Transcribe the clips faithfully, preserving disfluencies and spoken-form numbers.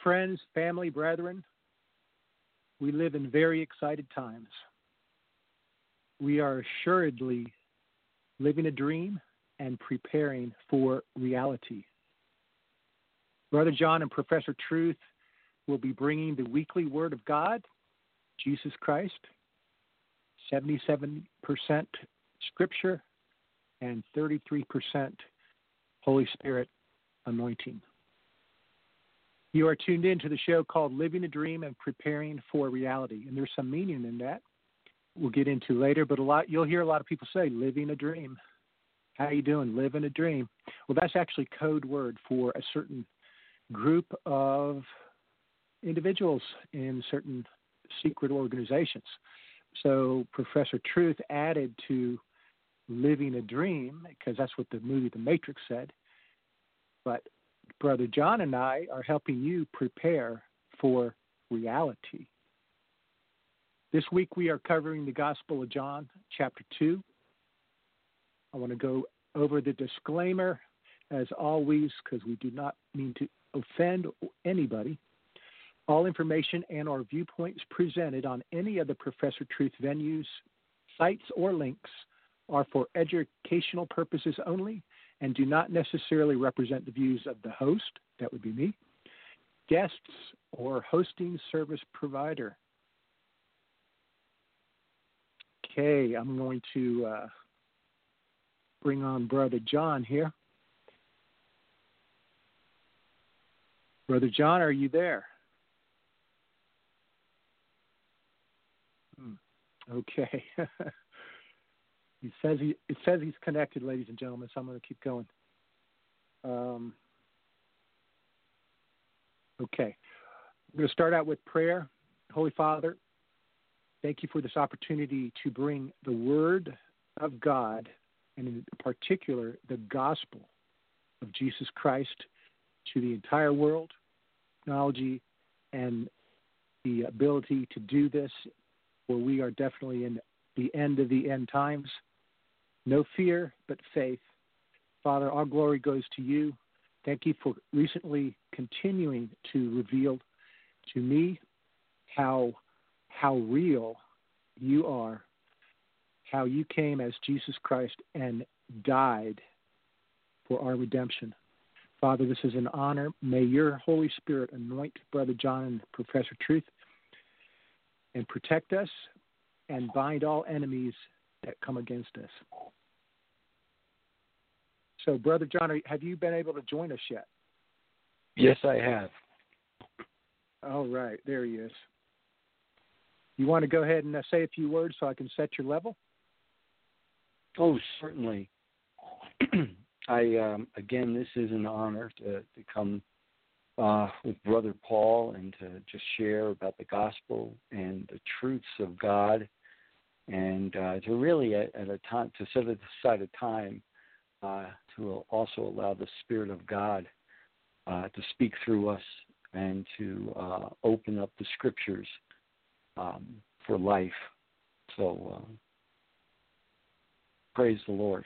friends, family, brethren, we live in very excited times. We are assuredly living a dream and preparing for reality. Brother John and Professor Truth will be bringing the weekly Word of God, Jesus Christ, seventy-seven percent Scripture, and thirty-three percent Holy Spirit anointing. You are tuned in to the show called Living a Dream and Preparing for Reality, and there's some meaning in that we'll get into later, but a lot you'll hear a lot of people say, living a dream. How you doing? Living a dream. Well, that's actually code word for a certain group of individuals in certain secret organizations. So Professor Truth added to living a dream, because that's what the movie The Matrix said. But Brother John and I are helping you prepare for reality. This week we are covering the Gospel of John, chapter two. I want to go over the disclaimer, as always, because we do not mean to offend anybody. All information and or viewpoints presented on any of the Professor Truth venues, sites, or links are for educational purposes only and do not necessarily represent the views of the host, that would be me, guests, or hosting service provider. Okay, I'm going to uh, bring on Brother John here. Brother John, are you there? Hmm. Okay. he says he it says he's connected, ladies and gentlemen, so I'm going to keep going. Um, okay. I'm going to start out with prayer. Holy Father, thank you for this opportunity to bring the Word of God, and in particular, the gospel of Jesus Christ, to the entire world, technology, and the ability to do this, where we are definitely in the end of the end times. No fear, but faith. Father, all glory goes to you. Thank you for recently continuing to reveal to me how how real you are, how you came as Jesus Christ and died for our redemption. Father, this is an honor. May your Holy Spirit anoint Brother John and Professor Truth and protect us and bind all enemies that come against us. So, Brother John, have you been able to join us yet? Yes, I have. All right, there he is. You want to go ahead and uh, say a few words so I can set your level? Oh, certainly. I um, again, this is an honor to, to come uh, with Brother Paul and to just share about the gospel and the truths of God, and uh, to really at, at a time to set aside a time uh, to also allow the Spirit of God uh, to speak through us and to uh, open up the Scriptures um, for life. So uh, praise the Lord.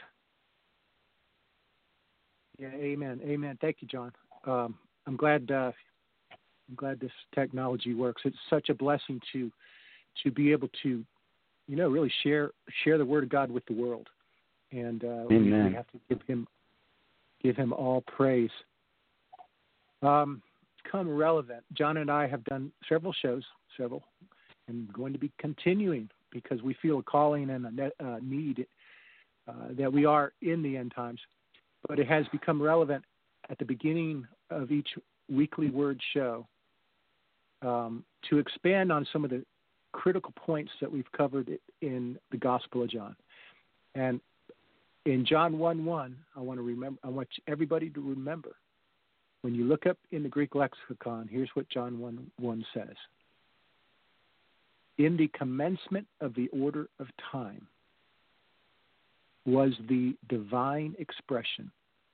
Yeah, amen, amen. Thank you, John. Um, I'm glad. Uh, I'm glad this technology works. It's such a blessing to to be able to, you know, really share share the Word of God with the world, and uh, we, we have to give him give him all praise. Um, come relevant. John and I have done several shows, several, and going to be continuing because we feel a calling and a net, uh, need uh, that we are in the end times. But it has become relevant at the beginning of each weekly word show um, to expand on some of the critical points that we've covered in the Gospel of John. And in John one one, I want to remember. I want everybody to remember, when you look up in the Greek lexicon, here's what John one one says. In the commencement of the order of time was the divine expression,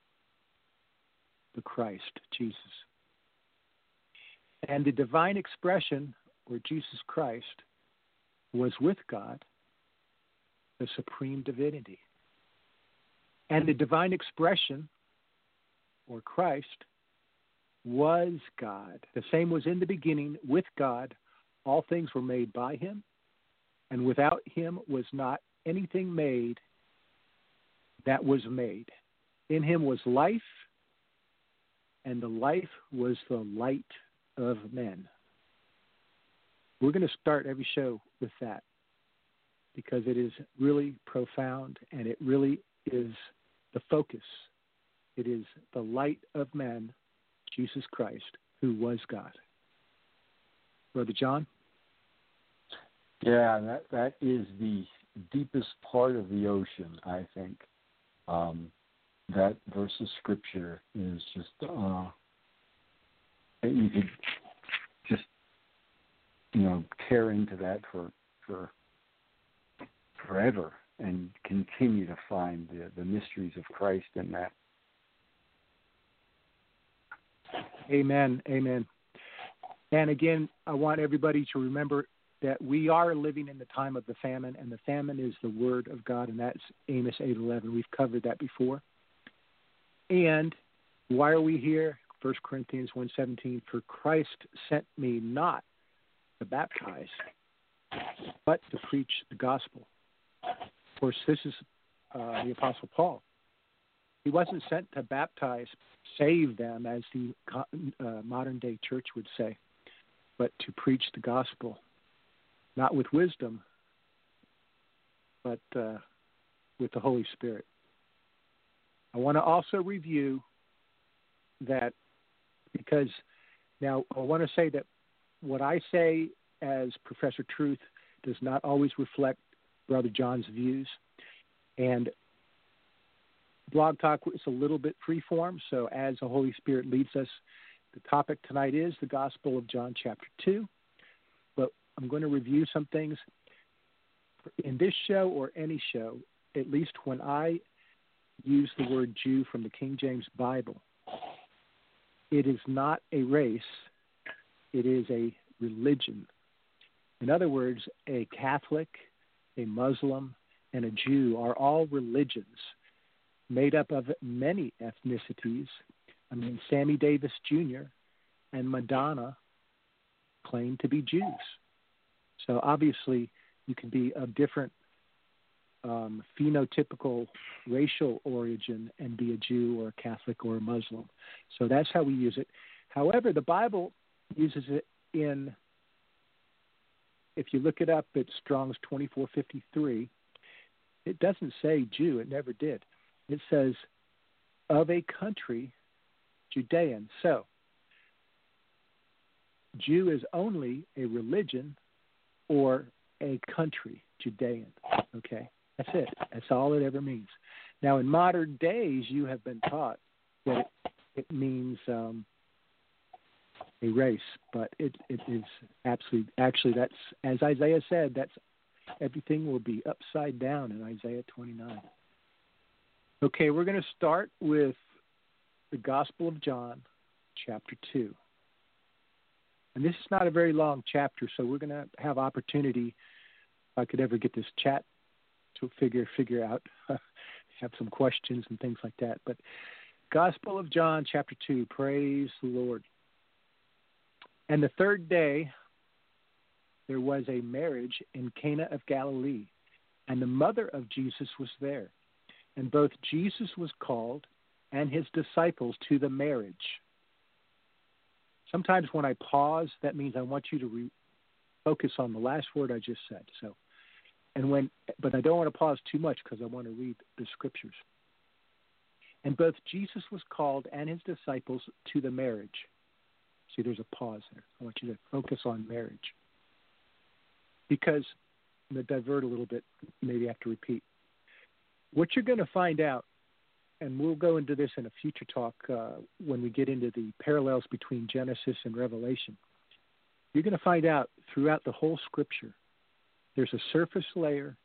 the Christ, Jesus. And the divine expression, or Jesus Christ, was with God, the supreme divinity. And the divine expression, or Christ, was God. The same was in the beginning with God. All things were made by him, and without him was not anything made that was made. In him was life, and the life was the light of men. We're going to start every show with that because it is really profound, and it really is the focus. It is the light of men, Jesus Christ, who was God. Brother John? Yeah, that that is the deepest part of the ocean, I think. Um, that verse of Scripture is just, uh, you could just, you know, tear into that for for forever and continue to find the, the mysteries of Christ in that. Amen. Amen. And again, I want everybody to remember that we are living in the time of the famine, and the famine is the word of God, and that's Amos eight eleven. We've covered that before. And why are we here? First Corinthians one seventeen, for Christ sent me not to baptize, but to preach the gospel. Of course, this is uh, the Apostle Paul. He wasn't sent to baptize, save them, as the uh, modern-day church would say, but to preach the gospel, not with wisdom, but uh, with the Holy Spirit. I want to also review that because now I want to say that what I say as Professor Truth does not always reflect Brother John's views. And Blog Talk is a little bit freeform, so as the Holy Spirit leads us, the topic tonight is the Gospel of John chapter two. But I'm going to review some things. In this show or any show, at least when I use the word Jew from the King James Bible, it is not a race, it is a religion. In other words, a Catholic, a Muslim, and a Jew are all religions made up of many ethnicities. I mean, Sammy Davis Junior and Madonna claim to be Jews. So obviously, you can be of different um, phenotypical racial origin and be a Jew or a Catholic or a Muslim. So that's how we use it. However, the Bible uses it in, if you look it up at Strong's twenty-four fifty-three, it doesn't say Jew. It never did. It says, of a country, Judean. So, Jew is only a religion or a country, Judean. Okay? That's it. That's all it ever means. Now, in modern days, you have been taught that it, it means um, a race, but it, it is absolutely, actually, that's, as Isaiah said, that's everything will be upside down in Isaiah twenty-nine. Okay, we're going to start with the Gospel of John, chapter two. And this is not a very long chapter, so we're going to have opportunity, if I could ever get this chat to figure figure out, have some questions and things like that. But Gospel of John, chapter two, praise the Lord. And the third day, there was a marriage in Cana of Galilee, and the mother of Jesus was there. And both Jesus was called and his disciples to the marriage. Sometimes when I pause, that means I want you to re- focus on the last word I just said. So, and when, but I don't want to pause too much because I want to read the scriptures. And both Jesus was called and his disciples to the marriage. See, there's a pause there. I want you to focus on marriage. Because, I'm going to divert a little bit, maybe I have to repeat. What you're going to find out, and we'll go into this in a future talk uh, when we get into the parallels between Genesis and Revelation, you're going to find out throughout the whole Scripture, there's a surface layer,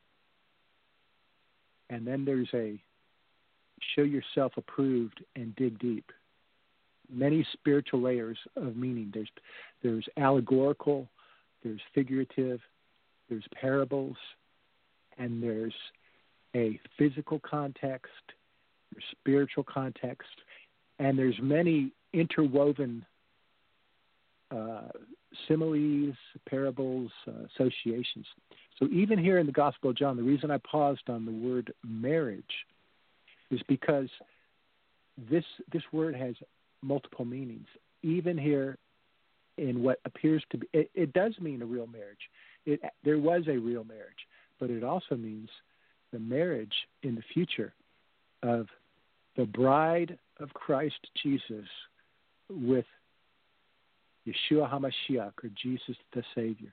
and then there's a show yourself approved and dig deep. Many spiritual layers of meaning. There's there's allegorical, there's figurative, there's parables, and there's a physical context, there's spiritual context, and there's many interwoven uh, similes, parables, uh, associations. So even here in the Gospel of John, the reason I paused on the word marriage is because this this word has multiple meanings. Even here in what appears to be, it, it does mean a real marriage. It, there was a real marriage, but it also means the marriage in the future of the bride of Christ Jesus with Yeshua HaMashiach, or Jesus the Savior.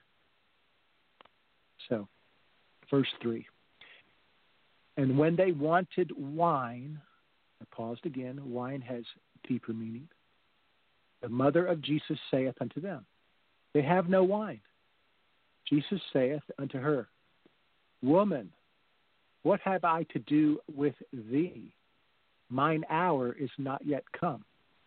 So, verse three. And when they wanted wine, I paused again, wine has deeper meaning. The mother of Jesus saith unto them, they have no wine. Jesus saith unto her, Woman, what have I to do with thee? Mine hour is not yet come.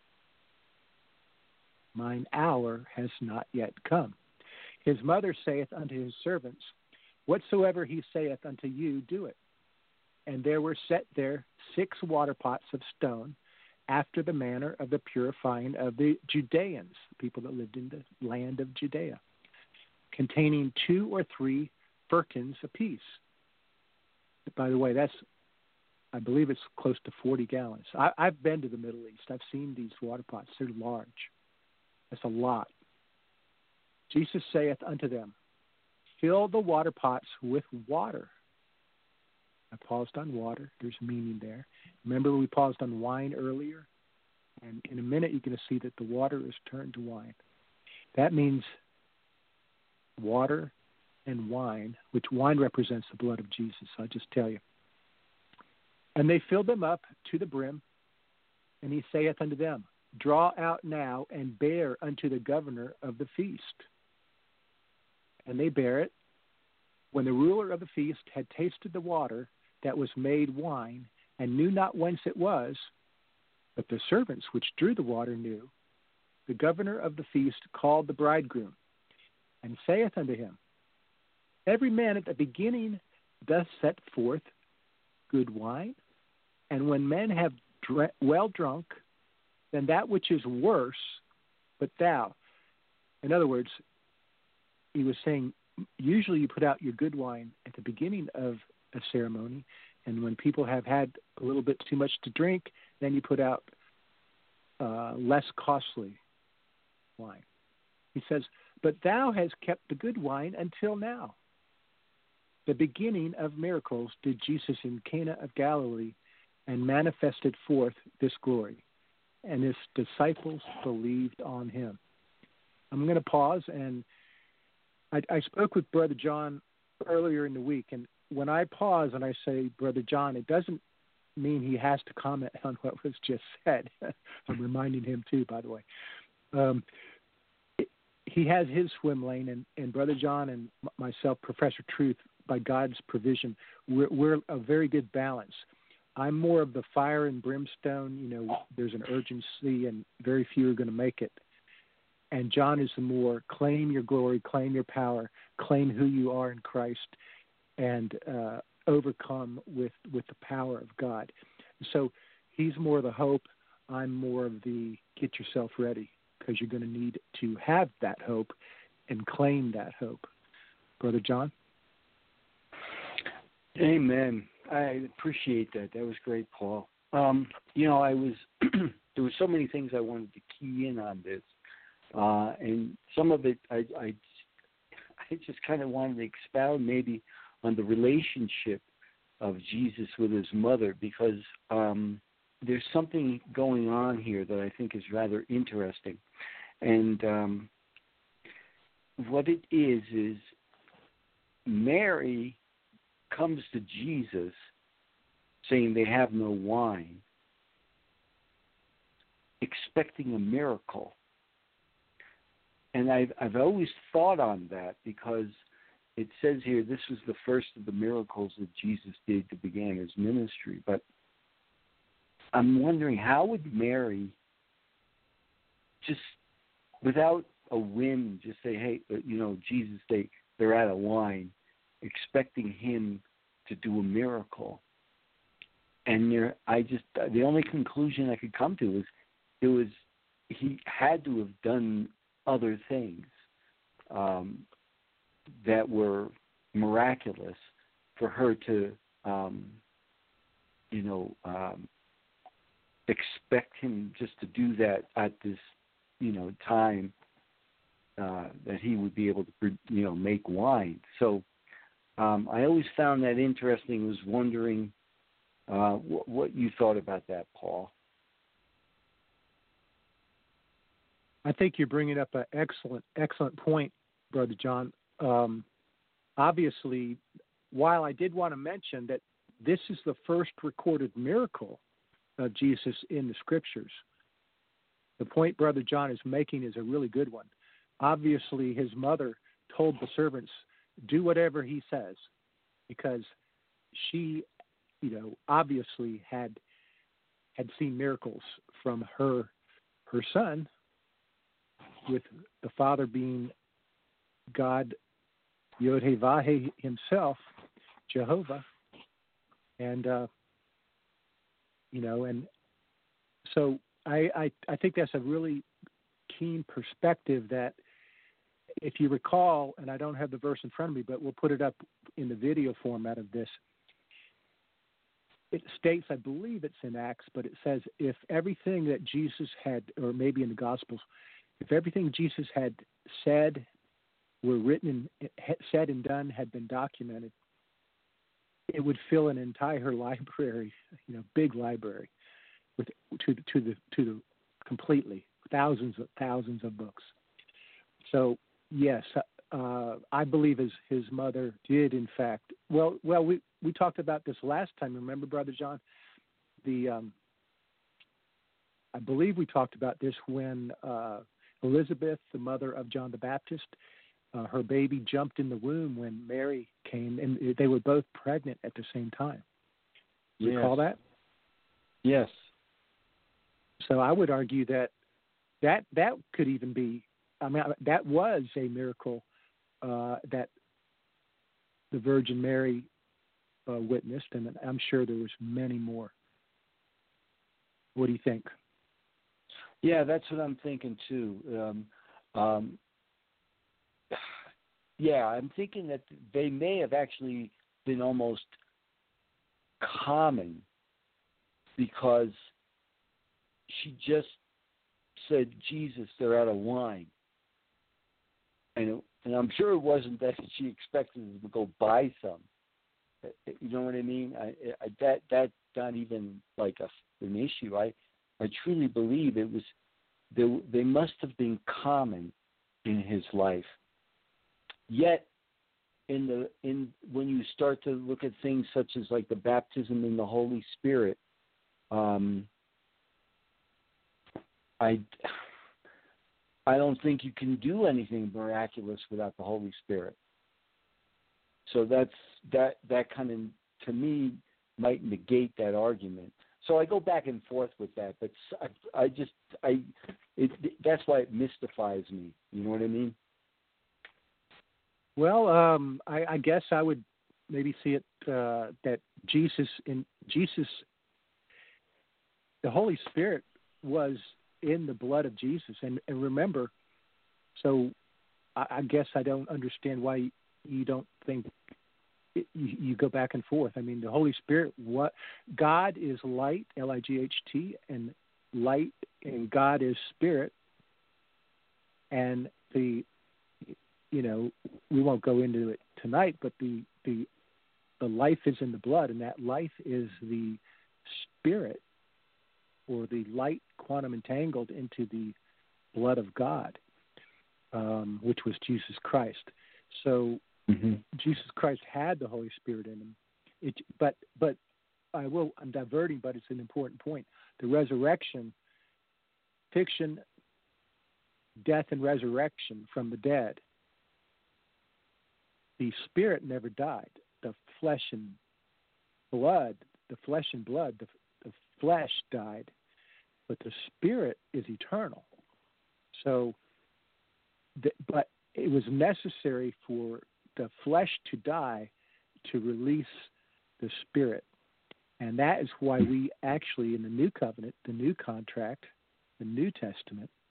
Mine hour has not yet come. His mother saith unto his servants, Whatsoever he saith unto you, do it. And there were set there six water pots of stone, after the manner of the purifying of the Judeans, the people that lived in the land of Judea, containing two or three firkins apiece. By the way, that's, I believe it's close to forty gallons. I, I've been to the Middle East. I've seen these water pots. They're large. That's a lot. Jesus saith unto them, Fill the water pots with water. I paused on water. There's meaning there. Remember we paused on wine earlier? And in a minute you're going to see that the water is turned to wine. That means water and wine, which wine represents the blood of Jesus. I'll just tell you. And they filled them up to the brim, and he saith unto them, Draw out now and bear unto the governor of the feast. And they bear it. When the ruler of the feast had tasted the water that was made wine, and knew not whence it was, but the servants which drew the water knew, the governor of the feast called the bridegroom, and saith unto him, Every man at the beginning doth set forth good wine, and when men have dr- well drunk, then that which is worse, but thou. In other words, he was saying, usually you put out your good wine at the beginning of a ceremony, and when people have had a little bit too much to drink, then you put out uh, less costly wine. He says, But thou hast kept the good wine until now. The beginning of miracles did Jesus in Cana of Galilee, and manifested forth this glory, and his disciples believed on him. I'm going to pause, and I, I spoke with Brother John earlier in the week, and when I pause and I say, Brother John, it doesn't mean he has to comment on what was just said. I'm reminding him too, by the way. Um, it, he has his swim lane, and, and Brother John and myself, Professor Truth, by God's provision, we're, we're a very good balance. I'm more of the fire and brimstone, you know, there's an urgency and very few are going to make it. And John is the more claim your glory, claim your power, claim who you are in Christ, and uh, overcome with, with the power of God. So he's more the hope. I'm more of the get yourself ready, because you're going to need to have that hope and claim that hope. Brother John? Amen. I appreciate that. That was great, Paul. Um, you know, I was there were so many things I wanted to key in on this, uh, and some of it I, I, I just kind of wanted to expound maybe on the relationship of Jesus with his mother, because um, there's something going on here that I think is rather interesting, and um, what it is is Mary comes to Jesus saying they have no wine, expecting a miracle. And I've, I've always thought on that, because it says here this was the first of the miracles that Jesus did to begin his ministry. But I'm wondering, how would Mary just, without a whim, just say, hey, you know, Jesus, they, they're out of wine, expecting him to do a miracle? And there, I just, the only conclusion I could come to is it was he had to have done other things um, that were miraculous for her to, um, you know, um, expect him just to do that at this, you know, time uh, that he would be able to, you know, make wine. So um, I always found that interesting. Was wondering uh, wh- what you thought about that, Paul. I think you're bringing up an excellent, excellent point, Brother John. Um, obviously, while I did want to mention that this is the first recorded miracle of Jesus in the Scriptures, the point Brother John is making is a really good one. Obviously, his mother told the servants, do whatever he says, because she, you know, obviously had had seen miracles from her her son, with the Father being God, Yod-Heh-Vah-Heh himself, Jehovah, and uh, you know, and so I, I I think that's a really keen perspective that, if you recall, and I don't have the verse in front of me, but we'll put it up in the video format of this. It states, I believe it's in Acts, but it says, if everything that Jesus had, or maybe in the Gospels, if everything Jesus had said, were written, and, said and done, had been documented, it would fill an entire library, you know, big library, with to the to the to the completely thousands of thousands of books. So yes, uh, I believe his his mother did in fact. Well, well, we we talked about this last time. Remember, Brother John? The um, I believe we talked about this when uh, Elizabeth, the mother of John the Baptist, uh, her baby jumped in the womb when Mary came, and they were both pregnant at the same time. Yes. Recall that? Yes. So I would argue that that that could even be. I mean, that was a miracle uh, that the Virgin Mary uh, witnessed, and I'm sure there was many more. What do you think? Yeah, that's what I'm thinking too. Um, um, yeah, I'm thinking that they may have actually been almost common, because she just said, Jesus, they're out of wine. And, it, and I'm sure it wasn't that she expected them to go buy some. You know what I mean? I, I, that That's not even like a, an issue. I, I truly believe it was, they, they must have been common in his life. Yet, in the in when you start to look at things such as like the baptism in the Holy Spirit, um, I I don't think you can do anything miraculous without the Holy Spirit. So that's that that kind of, to me, might negate that argument. So I go back and forth with that, but I, I just I it, that's why it mystifies me. You know what I mean? Well, um, I, I guess I would maybe see it uh, that Jesus in Jesus, the Holy Spirit was in the blood of Jesus, and, and remember, so I, I guess I don't understand why you don't think it, you, you go back and forth. I mean, the Holy Spirit, what God is light, L I G H T, and light, and God is spirit, and the you know, we won't go into it tonight, but the, the the life is in the blood, and that life is the spirit, or the light quantum entangled into the blood of God, um, which was Jesus Christ. So mm-hmm. Jesus Christ had the Holy Spirit in him. It, but but I will I'm diverting, but it's an important point. The resurrection, fiction, death and resurrection from the dead. The spirit never died. The flesh and blood, the flesh and blood, the, the flesh died, but the spirit is eternal. So, the, but it was necessary for the flesh to die to release the spirit. And that is why we actually, in the New Covenant, the New Contract, the New Testament,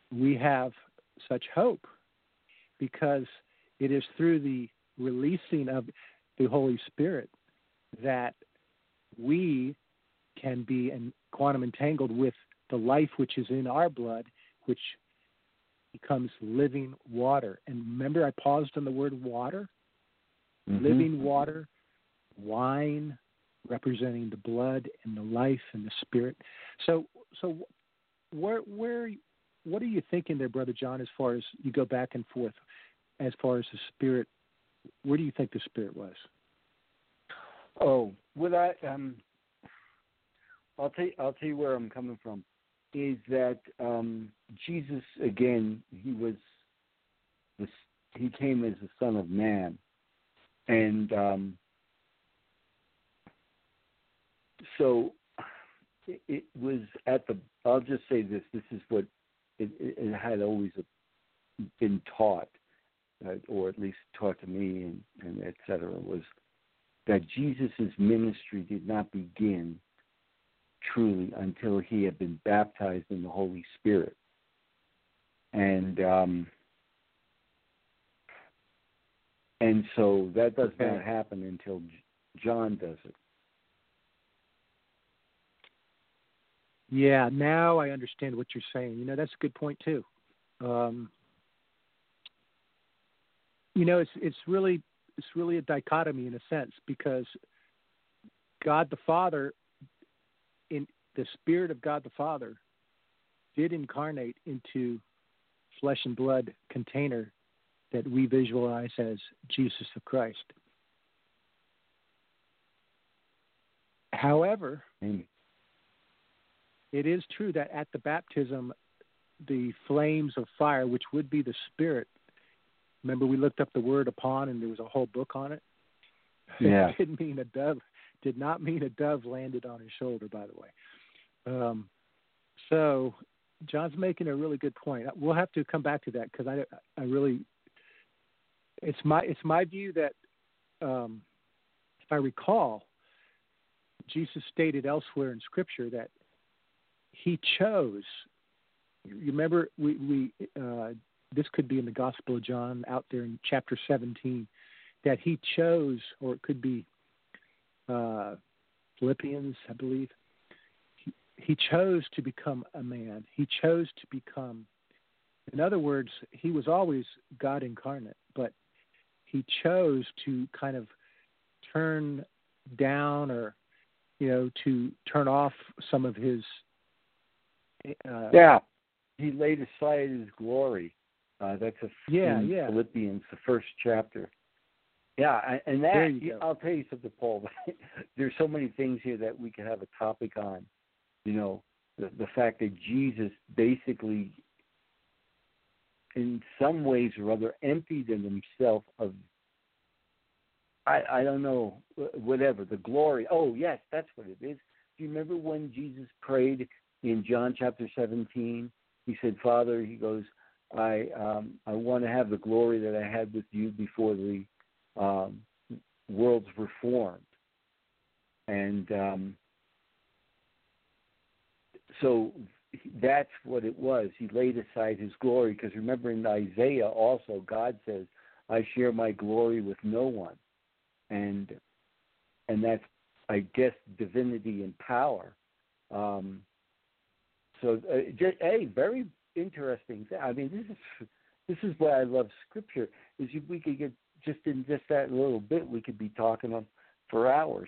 we have such hope because it is through the releasing of the Holy Spirit that we can be in quantum entangled with the life which is in our blood, which becomes living water. And remember, I paused on the word water. Mm-hmm. Living water, wine, representing the blood and the life and the spirit. So, so where, where, what are you thinking there, Brother John? As far as you go back and forth, as far as the spirit, where do you think the spirit was? Oh, what I um, I'll tell you, I'll tell you where I'm coming from. Is that um, Jesus again? He was, the, he came as the Son of Man, and um, so it, it was at the. I'll just say this. This is what it, it, it had always been taught, uh, or at least taught to me, and, and et cetera, was that Jesus' ministry did not begin truly until he had been baptized in the Holy Spirit. And um, and so that does okay. not happen until John does it. Yeah, now I understand what you're saying. You know, that's a good point too. Um, you know, it's it's really it's really a dichotomy in a sense, because God the Father, in the Spirit of God the Father, did incarnate into flesh and blood container that we visualize as Jesus the Christ. However, mm. it is true that at the baptism, the flames of fire, which would be the Spirit, remember we looked up the word upon and there was a whole book on it? Yeah. It didn't mean a dove, did not mean a dove landed on his shoulder, by the way. Um, so John's making a really good point. We'll have to come back to that because I, I really, it's my it's my view that, um, if I recall, Jesus stated elsewhere in Scripture that he chose. You remember, we we uh, this could be in the Gospel of John, out there in chapter seventeen, that he chose, or it could be uh, Philippians, I believe. He chose to become a man. He chose to become, in other words, he was always God incarnate, but he chose to kind of turn down or, you know, to turn off some of his. Uh, yeah, he laid aside his glory. Uh, that's a yeah, in yeah. Philippians, the first chapter. Yeah, and that, I'll tell you something, Paul. There's so many things here that we could have a topic on. You know, the, the fact that Jesus basically, in some ways or other, emptied in himself of, I, I don't know, whatever, the glory. Oh, yes, that's what it is. Do you remember when Jesus prayed in John chapter seventeen? He said, Father, he goes, I um, I want to have the glory that I had with you before the um, worlds were formed. And um, so that's what it was. He laid aside his glory, because remember in Isaiah also, God says, I share my glory with no one. And and that's, I guess, divinity and power. Um, so, uh, just, hey, very interesting thing. I mean, this is this is why I love Scripture, is if we could get, just in just that little bit, we could be talking on for hours.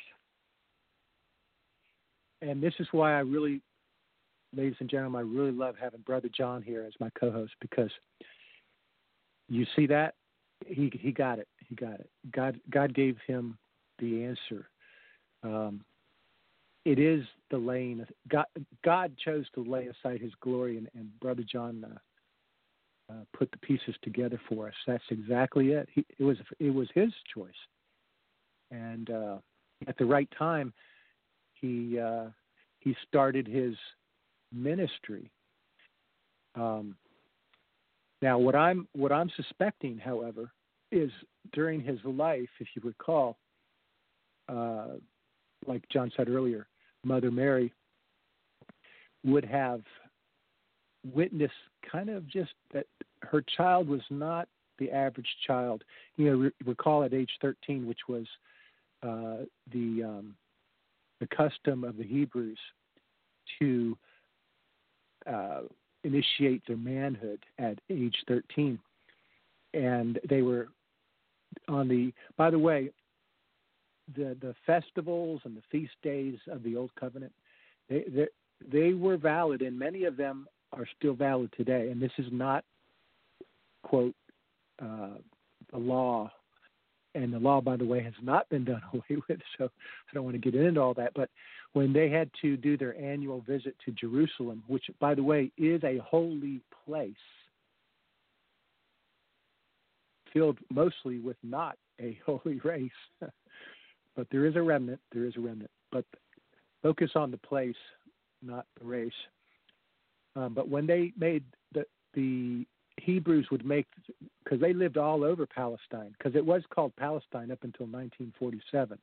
And this is why I really, ladies and gentlemen, I really love having Brother John here as my co-host, because you see that? He he got it. He got it. God God gave him the answer. Um, it is the laying. God God chose to lay aside his glory, and, and Brother John uh, uh, put the pieces together for us. That's exactly it. He, it was it was his choice, and uh, at the right time, he uh, he started his ministry. Um, now, what I'm what I'm suspecting, however, is during his life, if you recall, uh, like John said earlier, Mother Mary would have witness kind of just that her child was not the average child. You know, re- recall at age thirteen, which was uh, the um, the custom of the Hebrews to uh, initiate their manhood at age thirteen. And they were on the, by the way, the, the festivals and the feast days of the Old Covenant, they, they, they were valid, and many of them are still valid today. And this is not, quote, uh, the law. And the law, by the way, has not been done away with, so I don't want to get into all that. But when they had to do their annual visit to Jerusalem, which, by the way, is a holy place, filled mostly with not a holy race, but there is a remnant, there is a remnant. But focus on the place, not the race. Um, but when they made the, the Hebrews would make, because they lived all over Palestine, because it was called Palestine up until nineteen forty-seven.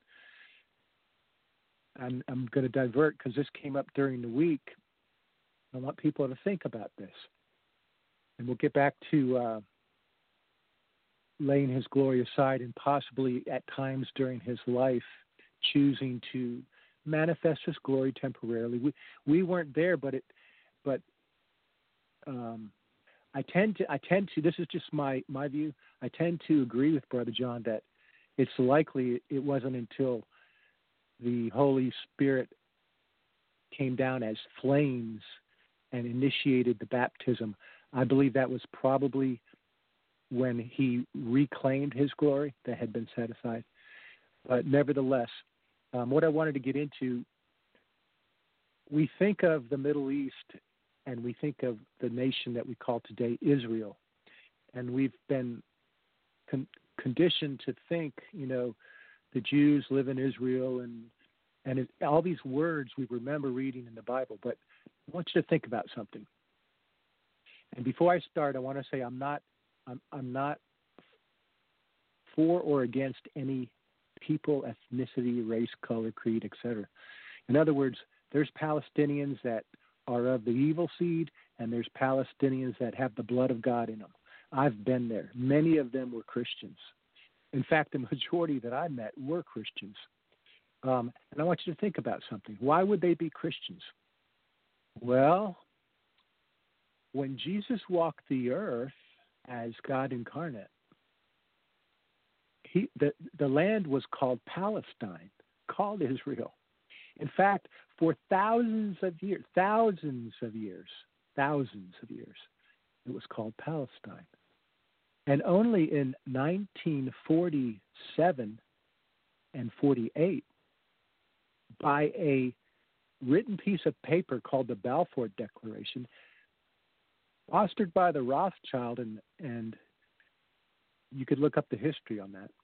I'm, I'm going to divert because this came up during the week. I want people to think about this. And we'll get back to uh, laying his glory aside and possibly at times during his life choosing to manifest his glory temporarily. We we weren't there, but it, but um, I tend to I tend to this is just my my view. I tend to agree with Brother John that it's likely it wasn't until the Holy Spirit came down as flames and initiated the baptism. I believe that was probably when he reclaimed his glory that had been set aside. But nevertheless, um, what I wanted to get into, we think of the Middle East and we think of the nation that we call today Israel. And we've been con- conditioned to think, you know, the Jews live in Israel and and it, all these words we remember reading in the Bible. But I want you to think about something. And before I start, I want to say I'm not I'm, I'm not for or against any people, ethnicity, race, color, creed, et cetera. In other words, there's Palestinians that are of the evil seed, and there's Palestinians that have the blood of God in them. I've been there. Many of them were Christians. In fact, the majority that I met were Christians. Um, and I want you to think about something. Why would they be Christians? Well, when Jesus walked the earth as God incarnate, he, the, the land was called Palestine, called Israel. In fact, for thousands of years, thousands of years, thousands of years, it was called Palestine. And only in nineteen forty-seven and forty-eight, by a written piece of paper called the Balfour Declaration, fostered by the Rothschild, and, and you could look up the history on that,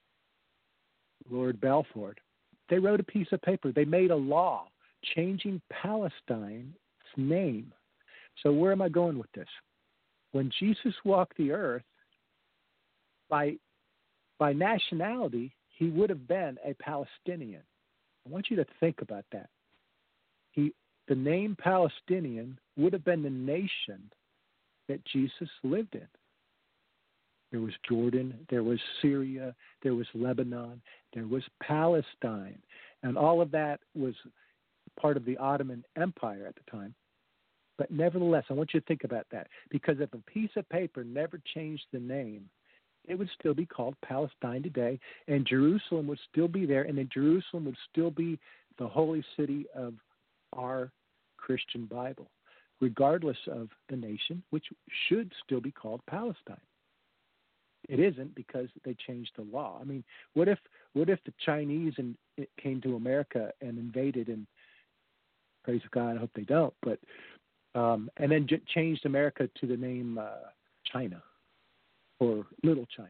Lord Balfour, they wrote a piece of paper. They made a law changing Palestine's name. So where am I going with this? When Jesus walked the earth, by by nationality, he would have been a Palestinian. I want you to think about that. He, the name Palestinian would have been the nation that Jesus lived in. There was Jordan, there was Syria, there was Lebanon, there was Palestine, and all of that was part of the Ottoman Empire at the time. But nevertheless, I want you to think about that, because if a piece of paper never changed the name, it would still be called Palestine today, and Jerusalem would still be there, and then Jerusalem would still be the holy city of our Christian Bible, regardless of the nation, which should still be called Palestine. It isn't, because they changed the law. I mean, what if what if the Chinese and it came to America and invaded, and praise God, I hope they don't, but um, and then j- changed America to the name uh, China or Little China,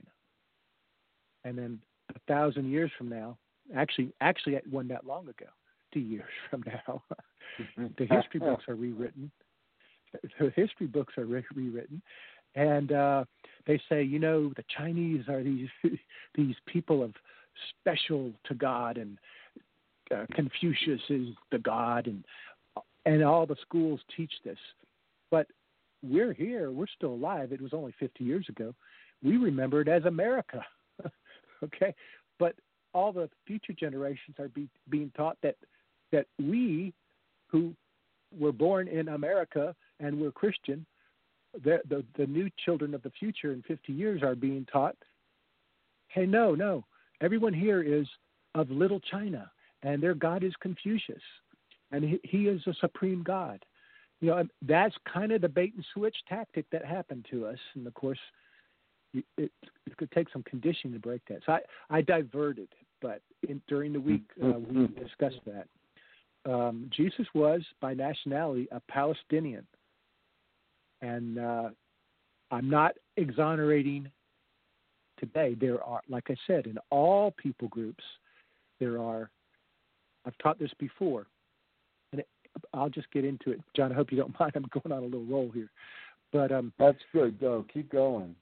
and then a thousand years from now, actually, actually, it wasn't that long ago, two years from now, the history books are rewritten. The history books are re- rewritten. And uh, they say, you know, the Chinese are these these people of special to God, and uh, Confucius is the God, and and all the schools teach this. But we're here, we're still alive. It was only fifty years ago. We remember it as America, okay? But all the future generations are be, being taught that that we, who were born in America and we're Christian, the, the the new children of the future in fifty years are being taught, hey, no, no, everyone here is of Little China, and their God is Confucius, and he, he is a supreme God. You know, that's kind of the bait and switch tactic that happened to us, and of course, it, it, it could take some conditioning to break that. So I, I diverted, but in, during the week uh, we discussed that. Um, Jesus was, by nationality, a Palestinian, and uh, I'm not exonerating today. There are, like I said, in all people groups, there are, I've taught this before, and it, I'll just get into it. John, I hope you don't mind. I'm going on a little roll here. But um, That's good. Go. Keep going.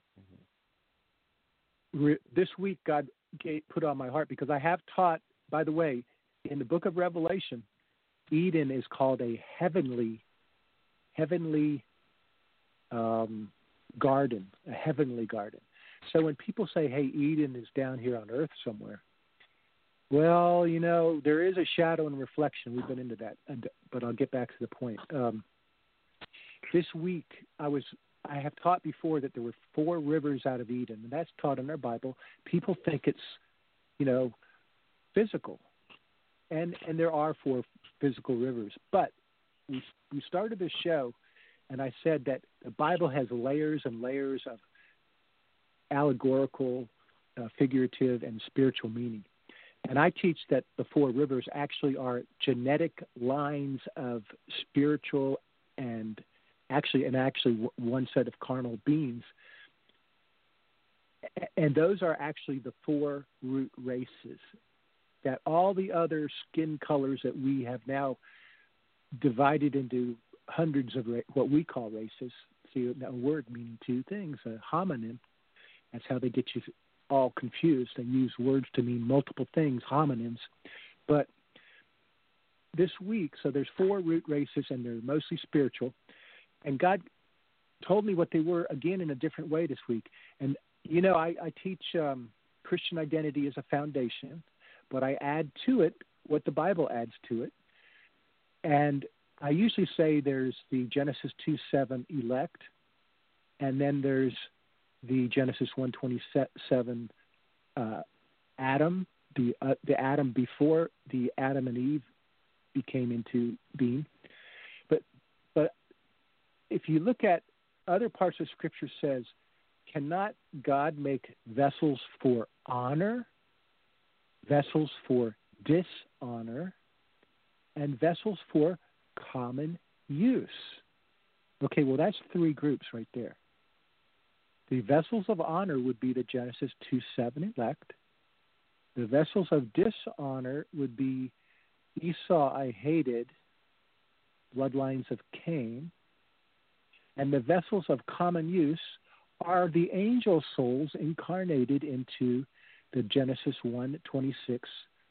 Re- this week, God gave, put on my heart, because I have taught, by the way, in the book of Revelation, Eden is called a heavenly, heavenly um, garden, a heavenly garden. So when people say, hey, Eden is down here on earth somewhere, well, you know, there is a shadow and reflection. We've been into that, and, but I'll get back to the point. Um, this week, I was I have taught before that there were four rivers out of Eden, and that's taught in our Bible. People think it's, you know, physical, and and there are four physical rivers. But we we started this show, and I said that the Bible has layers and layers of allegorical, uh, figurative, and spiritual meaning. And I teach that the four rivers actually are genetic lines of spiritual and actually and actually one set of carnal beings. And those are actually the four root races, that all the other skin colors that we have now divided into hundreds of ra- what we call races. See, a word meaning two things, a homonym. That's how they get you all confused. They use words to mean multiple things, homonyms. But this week, so there's four root races, and they're mostly spiritual. And God told me what they were, again, in a different way this week. And, you know, I, I teach um, Christian identity as a foundation, but I add to it what the Bible adds to it. And I usually say there's the Genesis two seven elect, and then there's the Genesis one twenty-seven uh, Adam, the uh, the Adam before the Adam and Eve became into being. But but if you look at other parts of Scripture, says, cannot God make vessels for honor, vessels for dishonor, and vessels for common use? Okay, well, that's three groups right there. The vessels of honor would be the Genesis two seven elect. The vessels of dishonor would be Esau I hated, bloodlines of Cain. And the vessels of common use are the angel souls incarnated into the Genesis one twenty-six.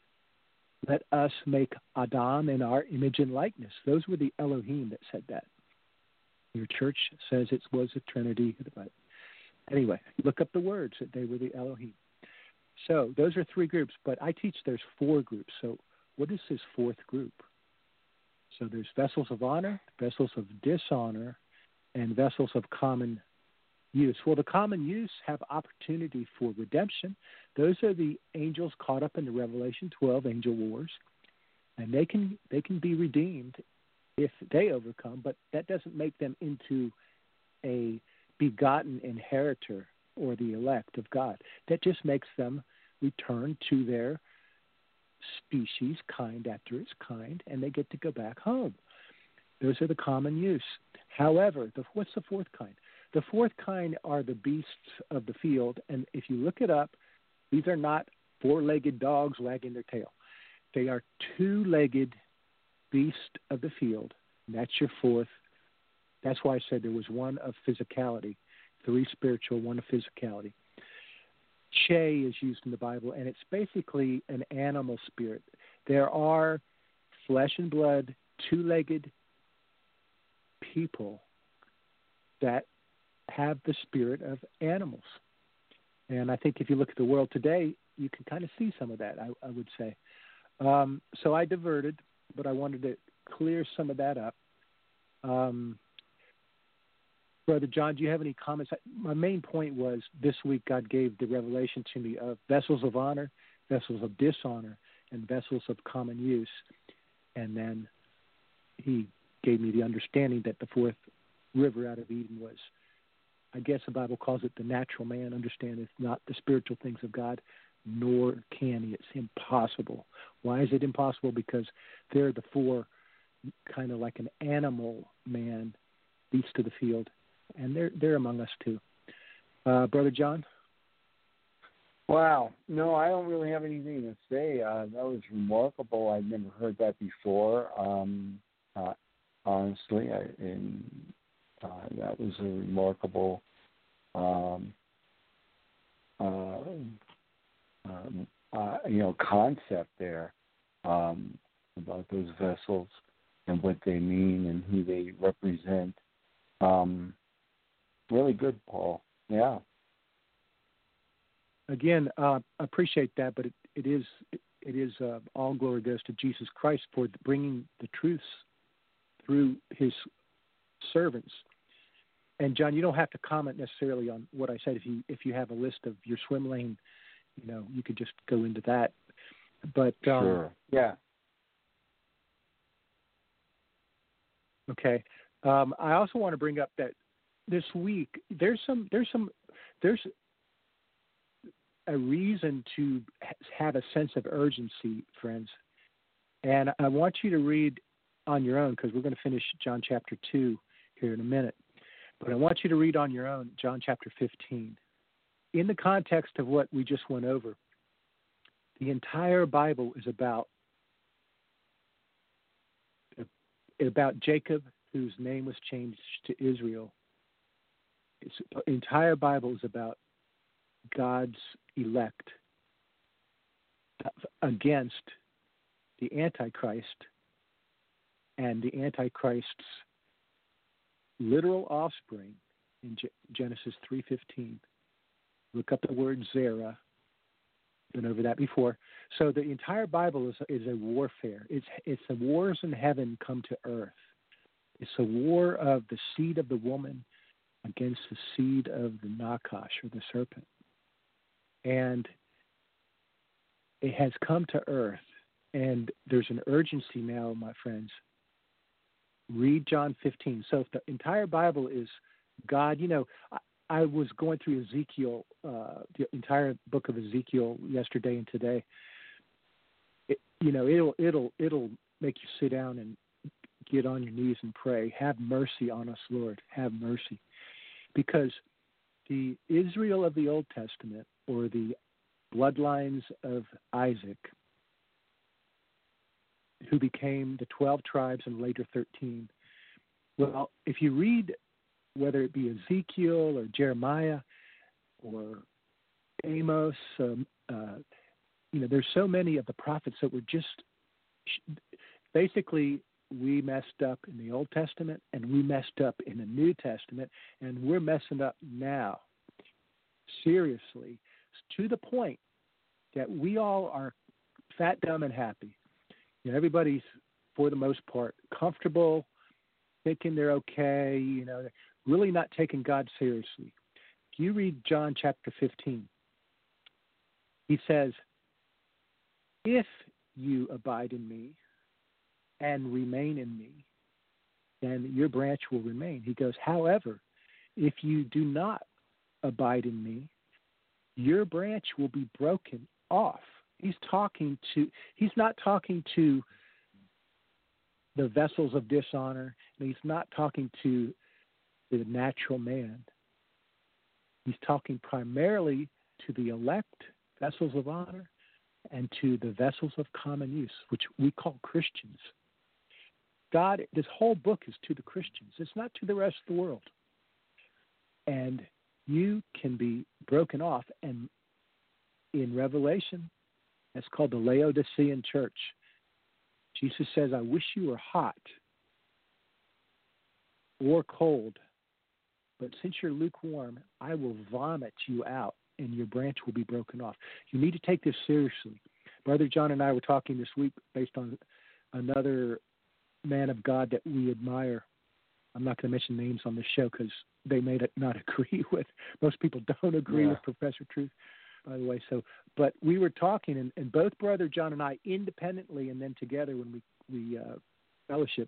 Let us make Adam in our image and likeness. Those were the Elohim that said that. Your church says it was a Trinity. But anyway, look up the words that they were the Elohim. So those are three groups, but I teach there's four groups. So what is this fourth group? So there's vessels of honor, vessels of dishonor, and vessels of common use. Well, the common use have opportunity for redemption. Those are the angels caught up in the Revelation twelve angel wars, and they can they can be redeemed if they overcome, but that doesn't make them into a begotten inheritor or the elect of God. That just makes them return to their species, kind after its kind, and they get to go back home. Those are the common use. However, the, what's the fourth kind? The fourth kind are the beasts of the field, and if you look it up, these are not four-legged dogs wagging their tail. They are two-legged beasts of the field, and that's your fourth. That's why I said there was one of physicality, three spiritual, one of physicality. Che is used in the Bible, and it's basically an animal spirit. There are flesh and blood, two-legged people that have the spirit of animals. And I think if you look at the world today, you can kind of see some of that, I, I would say. Um, so I diverted, but I wanted to clear some of that up. Um, Brother John, do you have any comments? My main point was this week God gave the revelation to me of vessels of honor, vessels of dishonor, and vessels of common use. And then he gave me the understanding that the fourth river out of Eden was, I guess the Bible calls it the natural man. Understand it's not the spiritual things of God, nor can he. It's impossible. Why is it impossible? Because they're the four, kind of like an animal man, beasts of the field, and they're they're among us too. Uh, Brother John? Wow. No, I don't really have anything to say. Uh, that was remarkable. I've never heard that before. Um, uh, honestly, I, and uh, that was a remarkable, um, uh, um, uh, you know, concept there um, about those vessels and what they mean and who they represent. Um, really good, Paul. Yeah. Again, uh, appreciate that, but it, it is it is uh, all glory goes to Jesus Christ for bringing the truths through His servants. And John, you don't have to comment necessarily on what I said. If you if you have a list of your swim lane, you know, you could just go into that. But um, sure, yeah. Okay. Um, I also want to bring up that this week there's some there's some there's a reason to have a sense of urgency, friends. And I want you to read on your own, because we're going to finish John chapter two here in a minute. But I want you to read on your own John chapter fifteen. In the context of what we just went over, the entire Bible is about about Jacob, whose name was changed to Israel. It's, the entire Bible is about God's elect against the Antichrist and the Antichrist's literal offspring in G- Genesis three fifteen. Look up the word Zerah. Been over that before. So the entire Bible is is a warfare. It's it's the wars in heaven come to earth. It's a war of the seed of the woman against the seed of the Nakash, or the serpent. And it has come to earth. And there's an urgency now, my friends. Read John fifteen. So if the entire Bible is God, you know, I, I was going through Ezekiel, uh, the entire book of Ezekiel yesterday and today. It, you know, it'll it'll it'll make you sit down and get on your knees and pray. Have mercy on us, Lord. Have mercy, because the Israel of the Old Testament, or the bloodlines of Isaac, who became the twelve tribes and later thirteen. Well, if you read, whether it be Ezekiel or Jeremiah or Amos, um, uh, you know, there's so many of the prophets that were just, basically, we messed up in the Old Testament and we messed up in the New Testament, and we're messing up now, seriously, to the point that we all are fat, dumb, and happy. You know, everybody's, for the most part, comfortable, thinking they're okay, you know, really not taking God seriously. If you read John chapter fifteen, he says, if you abide in me and remain in me, then your branch will remain. He goes, however, if you do not abide in me, your branch will be broken off. He's talking to, he's not talking to the vessels of dishonor, and he's not talking to the natural man. He's talking primarily to the elect, vessels of honor, and to the vessels of common use, which we call Christians. God, this whole book is to the Christians. It's not to the rest of the world. And you can be broken off. And in Revelation, that's called the Laodicean church. Jesus says, I wish you were hot or cold. But since you're lukewarm, I will vomit you out, and your branch will be broken off. You need to take this seriously. Brother John and I were talking this week based on another man of God that we admire. I'm not going to mention names on this show because they may not agree with. Most people don't agree yeah. with Professor Truth, by the way. So, but we were talking, and, and both Brother John and I, independently and then together when we we uh, fellowship,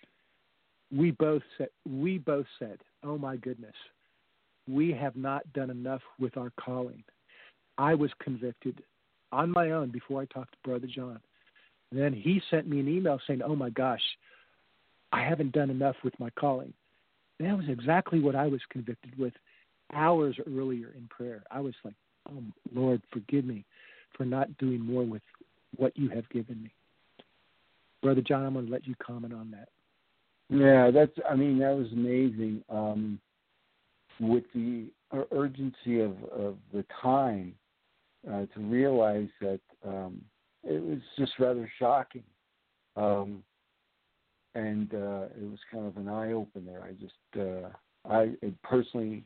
we both said, we both said, "Oh my goodness, we have not done enough with our calling." I was convicted on my own before I talked to Brother John. And then he sent me an email saying, "Oh my gosh, I haven't done enough with my calling." And that was exactly what I was convicted with hours earlier in prayer. I was like, "Oh Lord, forgive me for not doing more with what you have given me." Brother John, I'm going to let you comment on that. Yeah, that's, I mean, that was amazing. Um, with the urgency of, of the time, uh, to realize that um, it was just rather shocking. Um, and uh, it was kind of an eye-opener. I just, uh, I it personally,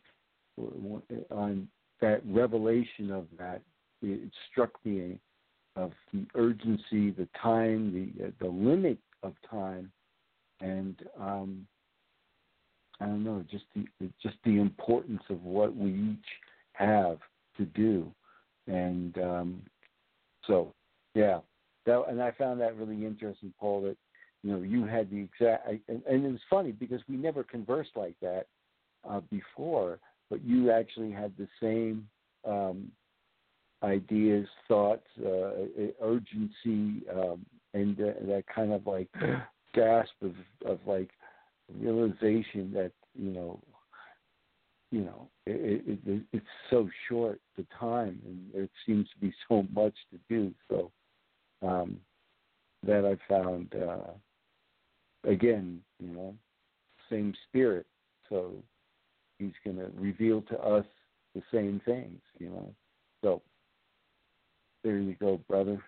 on that revelation of that, it struck me of the urgency, the time, the uh, the limit of time, and um, I don't know, just the just the importance of what we each have to do, and um, so yeah, that and I found that really interesting, Paul. That you know you had the exact, and, and it was funny because we never conversed like that uh, before, but you actually had the same um, ideas, thoughts, uh, urgency, um, and uh, that kind of like gasp of, of like realization that you know, you know, it, it, it, it's so short the time, and there seems to be so much to do. So um, that I found uh, again, you know, same spirit. So he's going to reveal to us the same things, you know. So there you go, brother.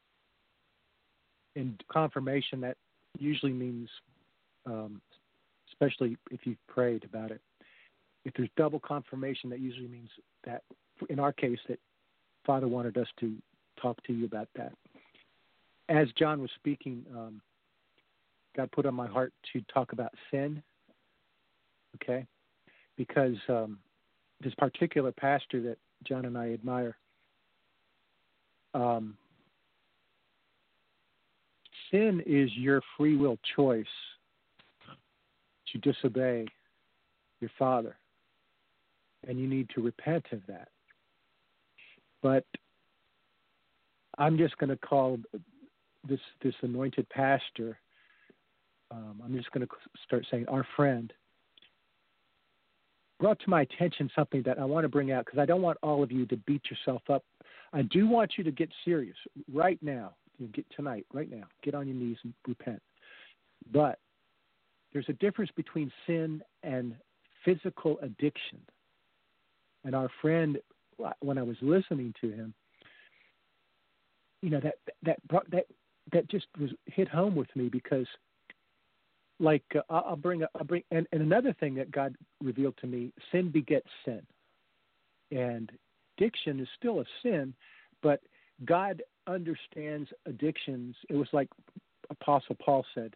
In confirmation, that usually means, um, especially if you've prayed about it, if there's double confirmation, that usually means that, in our case, that Father wanted us to talk to you about that. As John was speaking, um, God put on my heart to talk about sin, okay? Because um, this particular pastor that John and I admire, um, sin is your free will choice to disobey your Father, and you need to repent of that. But I'm just going to call this this anointed pastor, um, I'm just going to start saying our friend, brought to my attention something that I want to bring out because I don't want all of you to beat yourself up. I do want you to get serious right now. You get tonight, right now. Get on your knees and repent. But there's a difference between sin and physical addiction. And our friend, when I was listening to him, you know, that that brought, that that just was hit home with me because, like, uh, I'll bring I'll bring and, and another thing that God revealed to me: sin begets sin, and addiction is still a sin, but God understands addictions. It was like Apostle Paul said.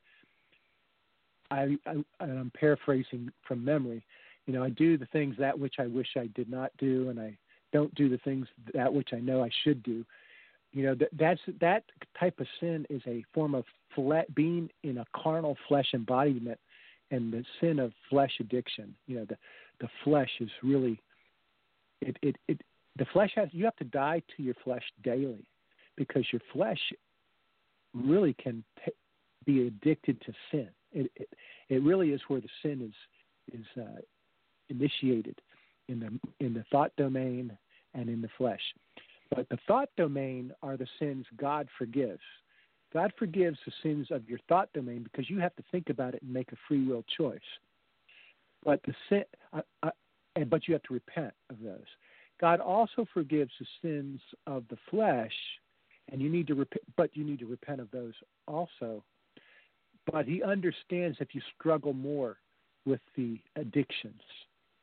I, I and I'm paraphrasing from memory. You know, I do the things that which I wish I did not do, and I don't do the things that which I know I should do. You know, that that's that type of sin is a form of fle- being in a carnal flesh embodiment, and the sin of flesh addiction. You know, the the flesh is really it it, it the flesh has you have to die to your flesh daily, because your flesh really can t- be addicted to sin. It, it it really is where the sin is is uh, initiated in the in the thought domain and in the flesh. But the thought domain are the sins God forgives. God forgives the sins of your thought domain because you have to think about it and make a free will choice. But the sin, uh, uh, and but you have to repent of those. God also forgives the sins of the flesh, and you need to rep- but you need to repent of those also. But He understands if you struggle more with the addictions.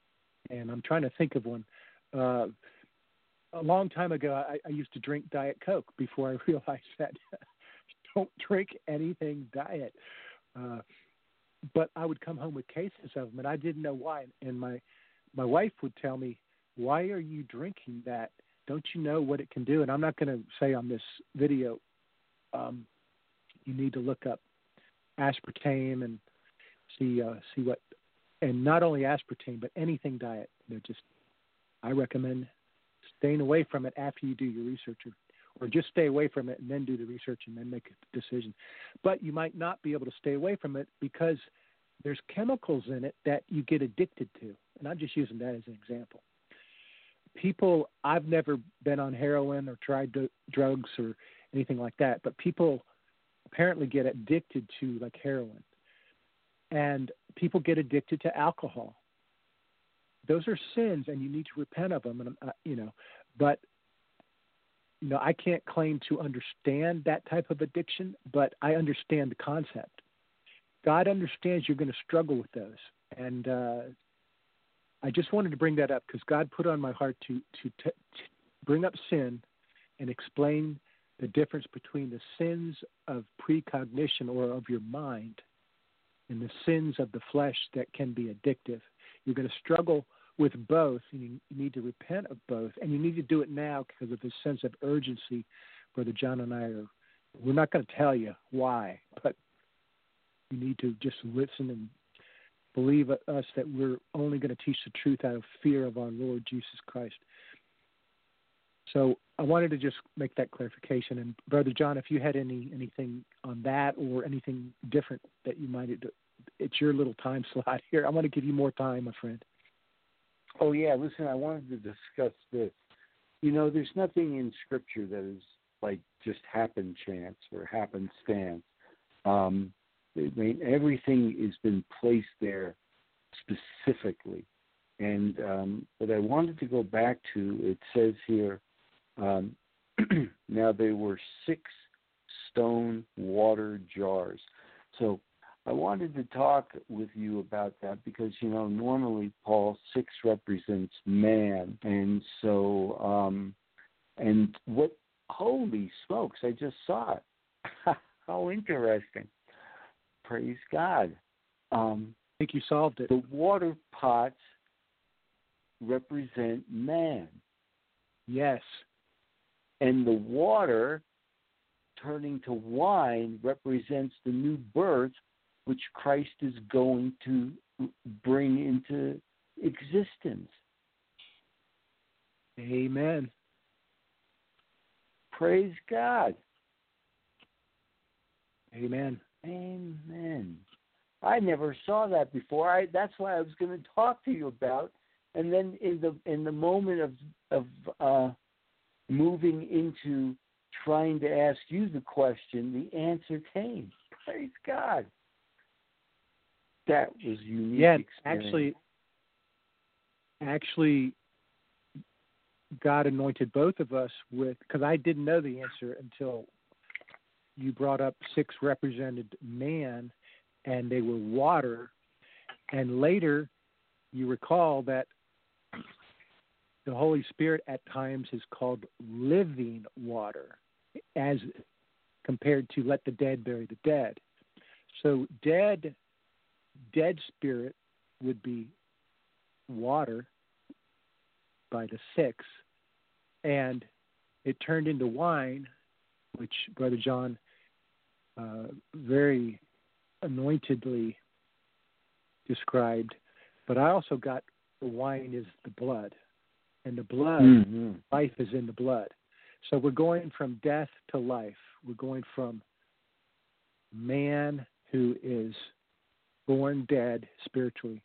and I'm trying to think of one. Uh, a long time ago, I, I used to drink Diet Coke before I realized that don't drink anything diet. Uh, but I would come home with cases of them, and I didn't know why. And my my wife would tell me, "Why are you drinking that? Don't you know what it can do?" And I'm not going to say on this video. Um, you need to look up aspartame and see uh, see what, and not only aspartame, but anything diet. You know, just I recommend staying away from it after you do your research, or, or just stay away from it and then do the research and then make a decision. But you might not be able to stay away from it because there's chemicals in it that you get addicted to. And I'm just using that as an example. People, I've never been on heroin or tried to, drugs or anything like that, but people apparently get addicted to like heroin. And people get addicted to alcohol. Those are sins, and you need to repent of them. And uh, you know, but you know, I can't claim to understand that type of addiction, but I understand the concept. God understands you're going to struggle with those, and uh, I just wanted to bring that up because God put on my heart to to, t- to bring up sin and explain the difference between the sins of precognition or of your mind and the sins of the flesh that can be addictive. You're going to struggle with both, and you need to repent of both, and you need to do it now because of this sense of urgency. Brother John and I are, we're not going to tell you why, but you need to just listen and believe us that we're only going to teach the truth out of fear of our Lord Jesus Christ. So I wanted to just make that clarification. And Brother John, if you had any anything on that or anything different that you might do, it's your little time slot here. I want to give you more time, my friend. Oh, yeah. Listen, I wanted to discuss this. You know, there's nothing in Scripture that is like just happen chance or happenstance. Um, I mean, everything has been placed there specifically. And um, what I wanted to go back to, it says here, um, now there were six stone water jars. So I wanted to talk with you about that because, you know, normally, Paul, six represents man. And so, um, and what, holy smokes, I just saw it. How interesting. Praise God. Um, I think you solved it. The water pots represent man. Yes. And the water turning to wine represents the new birth which Christ is going to bring into existence. Amen. Praise God. Amen. Amen. I never saw that before. I, that's why I was going to talk to you about. And then in the in the moment of of uh, moving into trying to ask you the question, the answer came. Praise God. That was unique. Yeah, experience. actually, actually, God anointed both of us with, because I didn't know the answer until you brought up six represented man, and they were water. And later, you recall that the Holy Spirit at times is called living water, as compared to let the dead bury the dead. So dead, dead spirit would be water by the six, and it turned into wine, which Brother John uh, very anointedly described. But I also got the wine is the blood, and the blood, mm-hmm. life is in the blood. So we're going from death to life. We're going from man who is born dead spiritually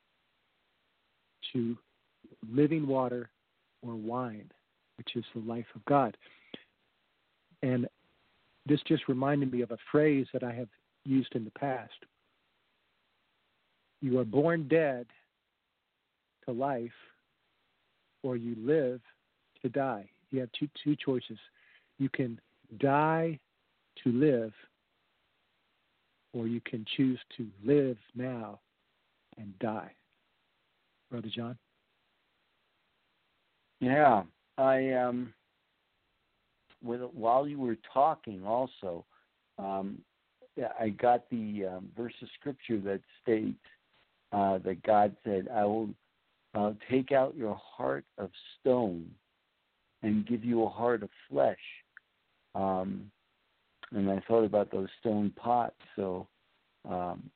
to living water or wine, which is the life of God. And this just reminded me of a phrase that I have used in the past. You are born dead to life, or you live to die. You have two, two choices. You can die to live, or you can choose to live now and die. Brother John? Yeah, I um, with, while you were talking, also, um, yeah, I got the um, verse of scripture that states uh, that God said, "I will uh, take out your heart of stone and give you a heart of flesh." Um, and I thought about those stone pots. So, um,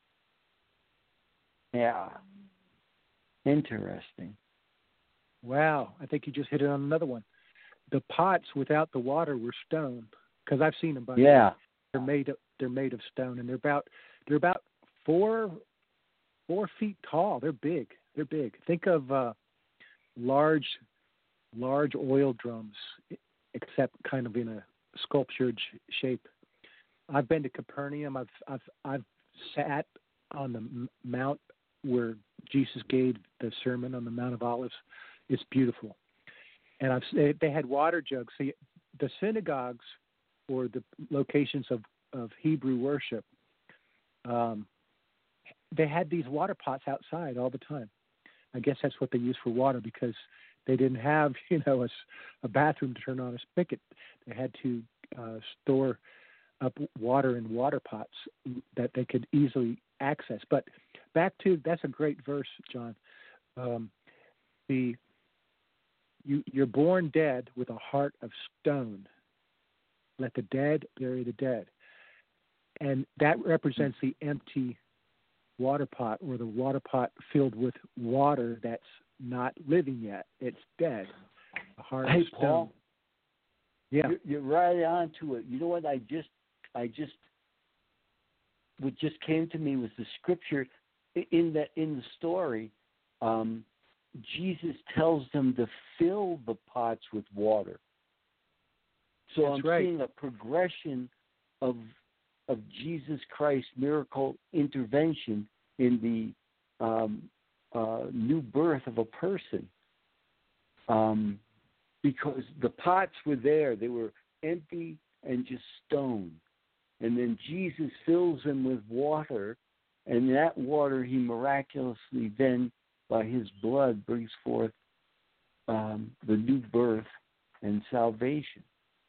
yeah, interesting. Wow, I think you just hit it on another one. The pots without the water were stone, because I've seen them. By the way, Yeah. they're made of they're made of stone, and they're about they're about four four feet tall. They're big. They're big. Think of uh, large large oil drums, except kind of in a sculptured sh- shape. I've been to Capernaum. I've I've I've sat on the m- mount where Jesus gave the sermon on the Mount of Olives. It's beautiful. And I've they, they had water jugs. See, the synagogues or the locations of, of Hebrew worship, um, they had these water pots outside all the time. I guess that's what they used for water, because they didn't have, you know, a, a bathroom to turn on a spigot. They had to uh, store up water in water pots that they could easily access. But back to, that's a great verse, John. Um, the you, you're born dead with a heart of stone. Let the dead bury the dead. And that represents the empty water pot, or the water pot filled with water that's not living yet. It's dead. A heart Hey, of stone. Paul. Yeah. You're, you're right on to it. You know what? I just, I just, what just came to me was the scripture in the in the story. Um, Jesus tells them to fill the pots with water. So That's I'm right. seeing a progression of of Jesus Christ's miracle intervention in the um, uh, new birth of a person. Um, because the pots were there, they were empty and just stone. And then Jesus fills them with water, and that water he miraculously then, by his blood, brings forth um, the new birth and salvation.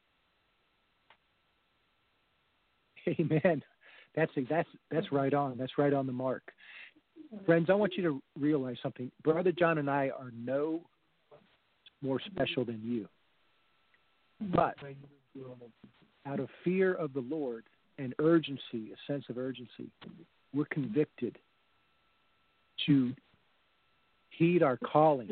Amen. That's that's that's right on. That's right on the mark. Friends, I want you to realize something. Brother John and I are no more special than you. But out of fear of the Lord and urgency, a sense of urgency, we're convicted to heed our calling.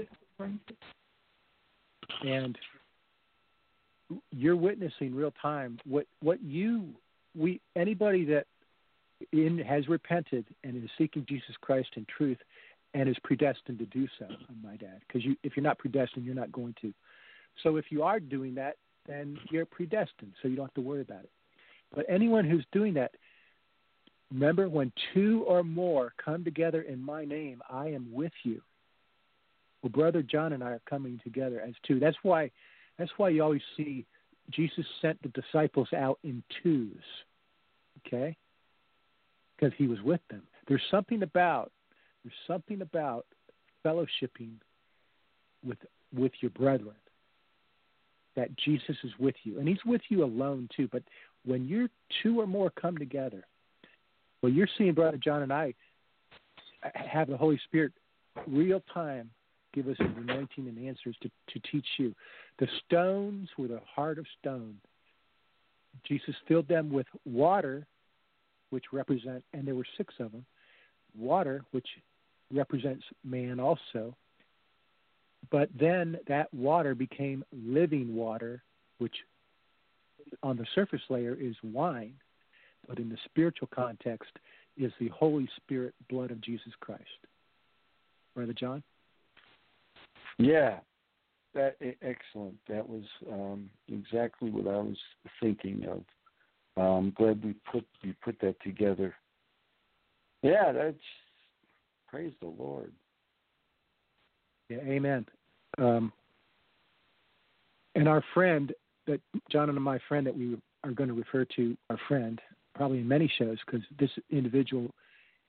And you're witnessing real time what what you we anybody that in has repented and is seeking Jesus Christ in truth and is predestined to do so, my dad. Because you, if you're not predestined, you're not going to. So if you are doing that, then you're predestined, so you don't have to worry about it. But anyone who's doing that, remember, when two or more come together in my name, I am with you. Well, Brother John and I are coming together as two. That's why, that's why you always see Jesus sent the disciples out in twos, okay? Because he was with them. There's something about, there's something about fellowshipping with with your brethren, that Jesus is with you. And he's with you alone too. But when you're two or more come together, well, you're seeing Brother John and I have the Holy Spirit real time give us the anointing and answers to, to teach you. The stones were the heart of stone. Jesus filled them with water, which represent, and there were six of them, water, which represents man also. But then that water became living water, which on the surface layer is wine, but in the spiritual context is the Holy Spirit blood of Jesus Christ. Brother John? Yeah, that excellent. That was um, exactly what I was thinking of. I'm glad we put we put that together. Yeah, that's praise the Lord. Yeah, amen. Um, and our friend, that John and my friend that we are going to refer to, our friend, probably in many shows, because this individual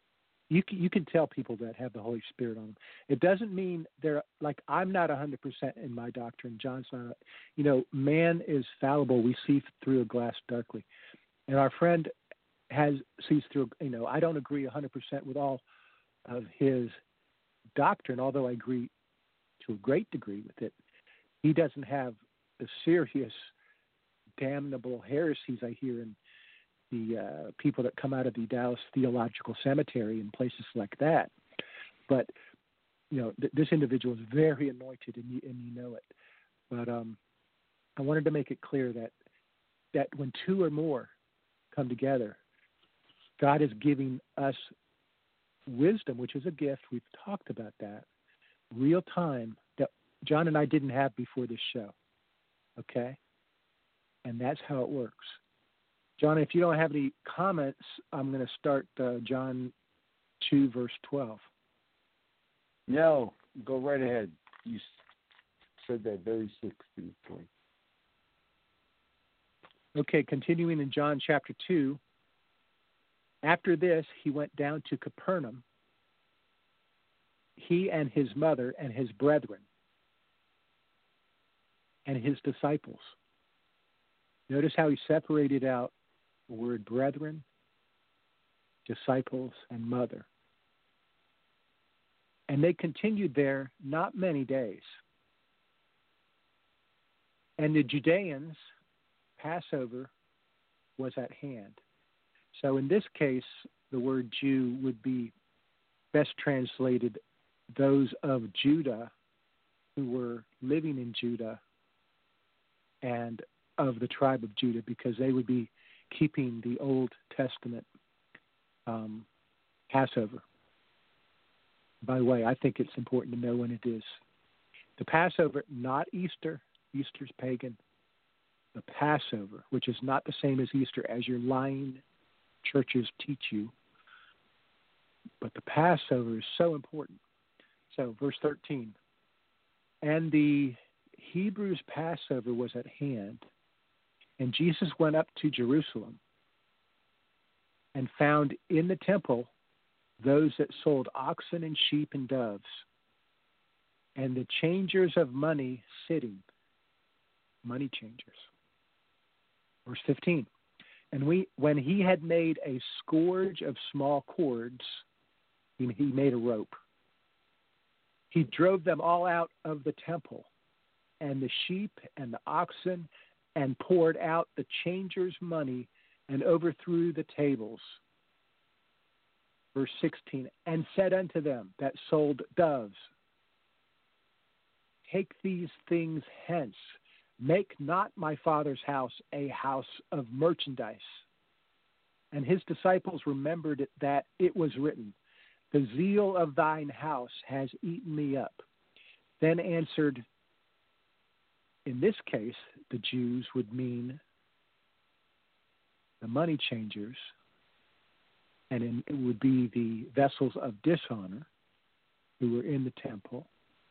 You can, you can tell people that have the Holy Spirit on them. It doesn't mean they're like, I'm not one hundred percent in my doctrine. John's not. You know, man is fallible. We see through a glass darkly. And our friend has sees through, you know, I don't agree one hundred percent with all of his doctrine, although I agree to a great degree with it. He doesn't have the serious, damnable heresies I hear in the uh, people that come out of the Dallas Theological Seminary and places like that. But, you know, th- this individual is very anointed, and you, and you know it. But um, I wanted to make it clear that that when two or more come together, God is giving us wisdom, which is a gift. We've talked about that. Real time that John and I didn't have before this show. Okay? And that's how it works. John, if you don't have any comments, I'm going to start uh, John two, verse twelve. No, go right ahead. You said that very succinctly. Okay, continuing in John chapter two. After this, he went down to Capernaum, he and his mother and his brethren and his disciples. Notice how he separated out the word brethren, disciples, and mother. And they continued there not many days. And the Judeans' Passover was at hand. So in this case, the word Jew would be best translated those of Judah who were living in Judah and of the tribe of Judah, because they would be keeping the Old Testament um, Passover. By the way, I think it's important to know when it is. The Passover, not Easter. Easter's pagan. The Passover, which is not the same as Easter, as your lying churches teach you. But the Passover is so important. So, verse thirteen. And the Hebrews' Passover was at hand, and Jesus went up to Jerusalem and found in the temple those that sold oxen and sheep and doves, and the changers of money sitting, money changers. Verse fifteen. And we, when he had made a scourge of small cords, he, he made a rope. He drove them all out of the temple, and the sheep and the oxen, and poured out the changers' money, and overthrew the tables. Verse sixteen, and said unto them that sold doves, take these things hence. Make not my Father's house a house of merchandise. And his disciples remembered that it was written, the zeal of thine house has eaten me up. Then answered, in this case, the Jews would mean the money changers, and in, it would be the vessels of dishonor who were in the temple.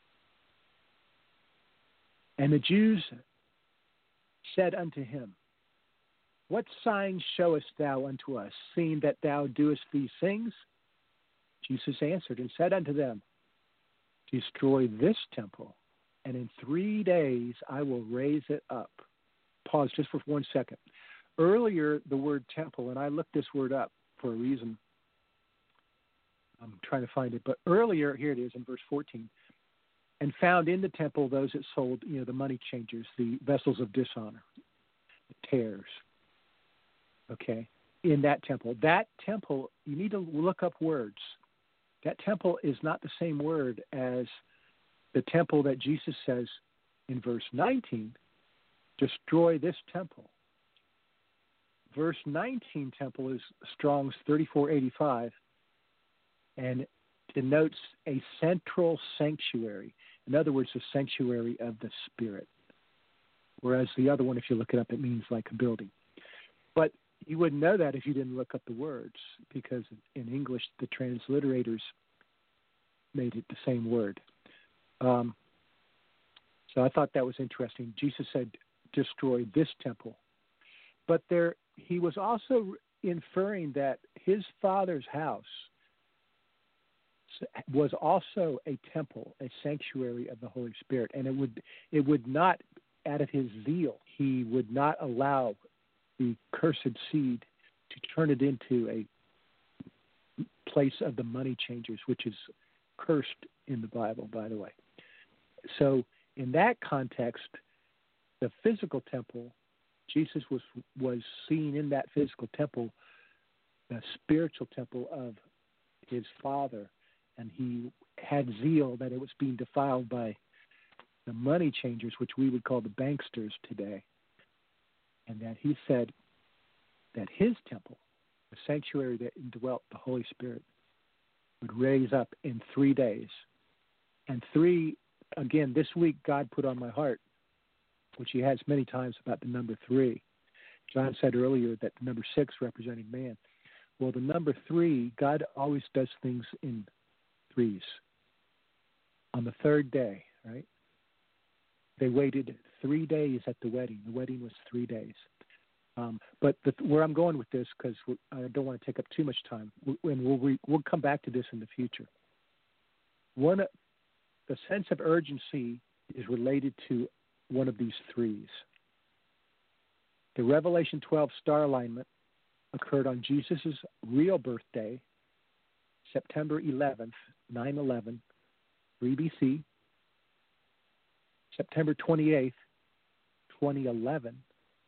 And the Jews said unto him, what sign showest thou unto us, seeing that thou doest these things? Jesus answered and said unto them, destroy this temple, and in three days I will raise it up. Pause just for one second. Earlier, the word temple, and I looked this word up for a reason. I'm trying to find it, but earlier, here it is in verse fourteen, and found in the temple those that sold, you know, the money changers, the vessels of dishonor, the tares. Okay, in that temple. That temple, you need to look up words. That temple is not the same word as the temple that Jesus says in verse nineteen, destroy this temple. Verse nineteen temple is Strong's thirty-four eighty-five and denotes a central sanctuary. In other words, the sanctuary of the Spirit. Whereas the other one, if you look it up, it means like a building. But you wouldn't know that if you didn't look up the words, because in English, the transliterators made it the same word. Um, so I thought that was interesting. Jesus said, destroy this temple. But there, he was also inferring that his Father's house was also a temple, a sanctuary of the Holy Spirit, and it would it would not, out of his zeal, he would not allow the cursed seed to turn it into a place of the money changers, which is cursed in the Bible, by the way. So in that context, the physical temple, Jesus was was seen in that physical temple, the spiritual temple of his Father, and he had zeal that it was being defiled by the money changers, which we would call the banksters today, and that he said that his temple, the sanctuary that indwelt the Holy Spirit, would raise up in three days. And three, again, this week God put on my heart, which he has many times, about the number three. John said earlier that the number six represented man. Well, the number three, God always does things in threes. On the third day, right? They waited three days at the wedding. The wedding was three days. Um, but the, where I'm going with this, because I don't want to take up too much time, and we'll, we, we'll come back to this in the future. One, the sense of urgency is related to one of these threes. The Revelation twelve star alignment occurred on Jesus' real birthday, September eleventh, nine eleven, three B C, September twenty-eighth, twenty eleven,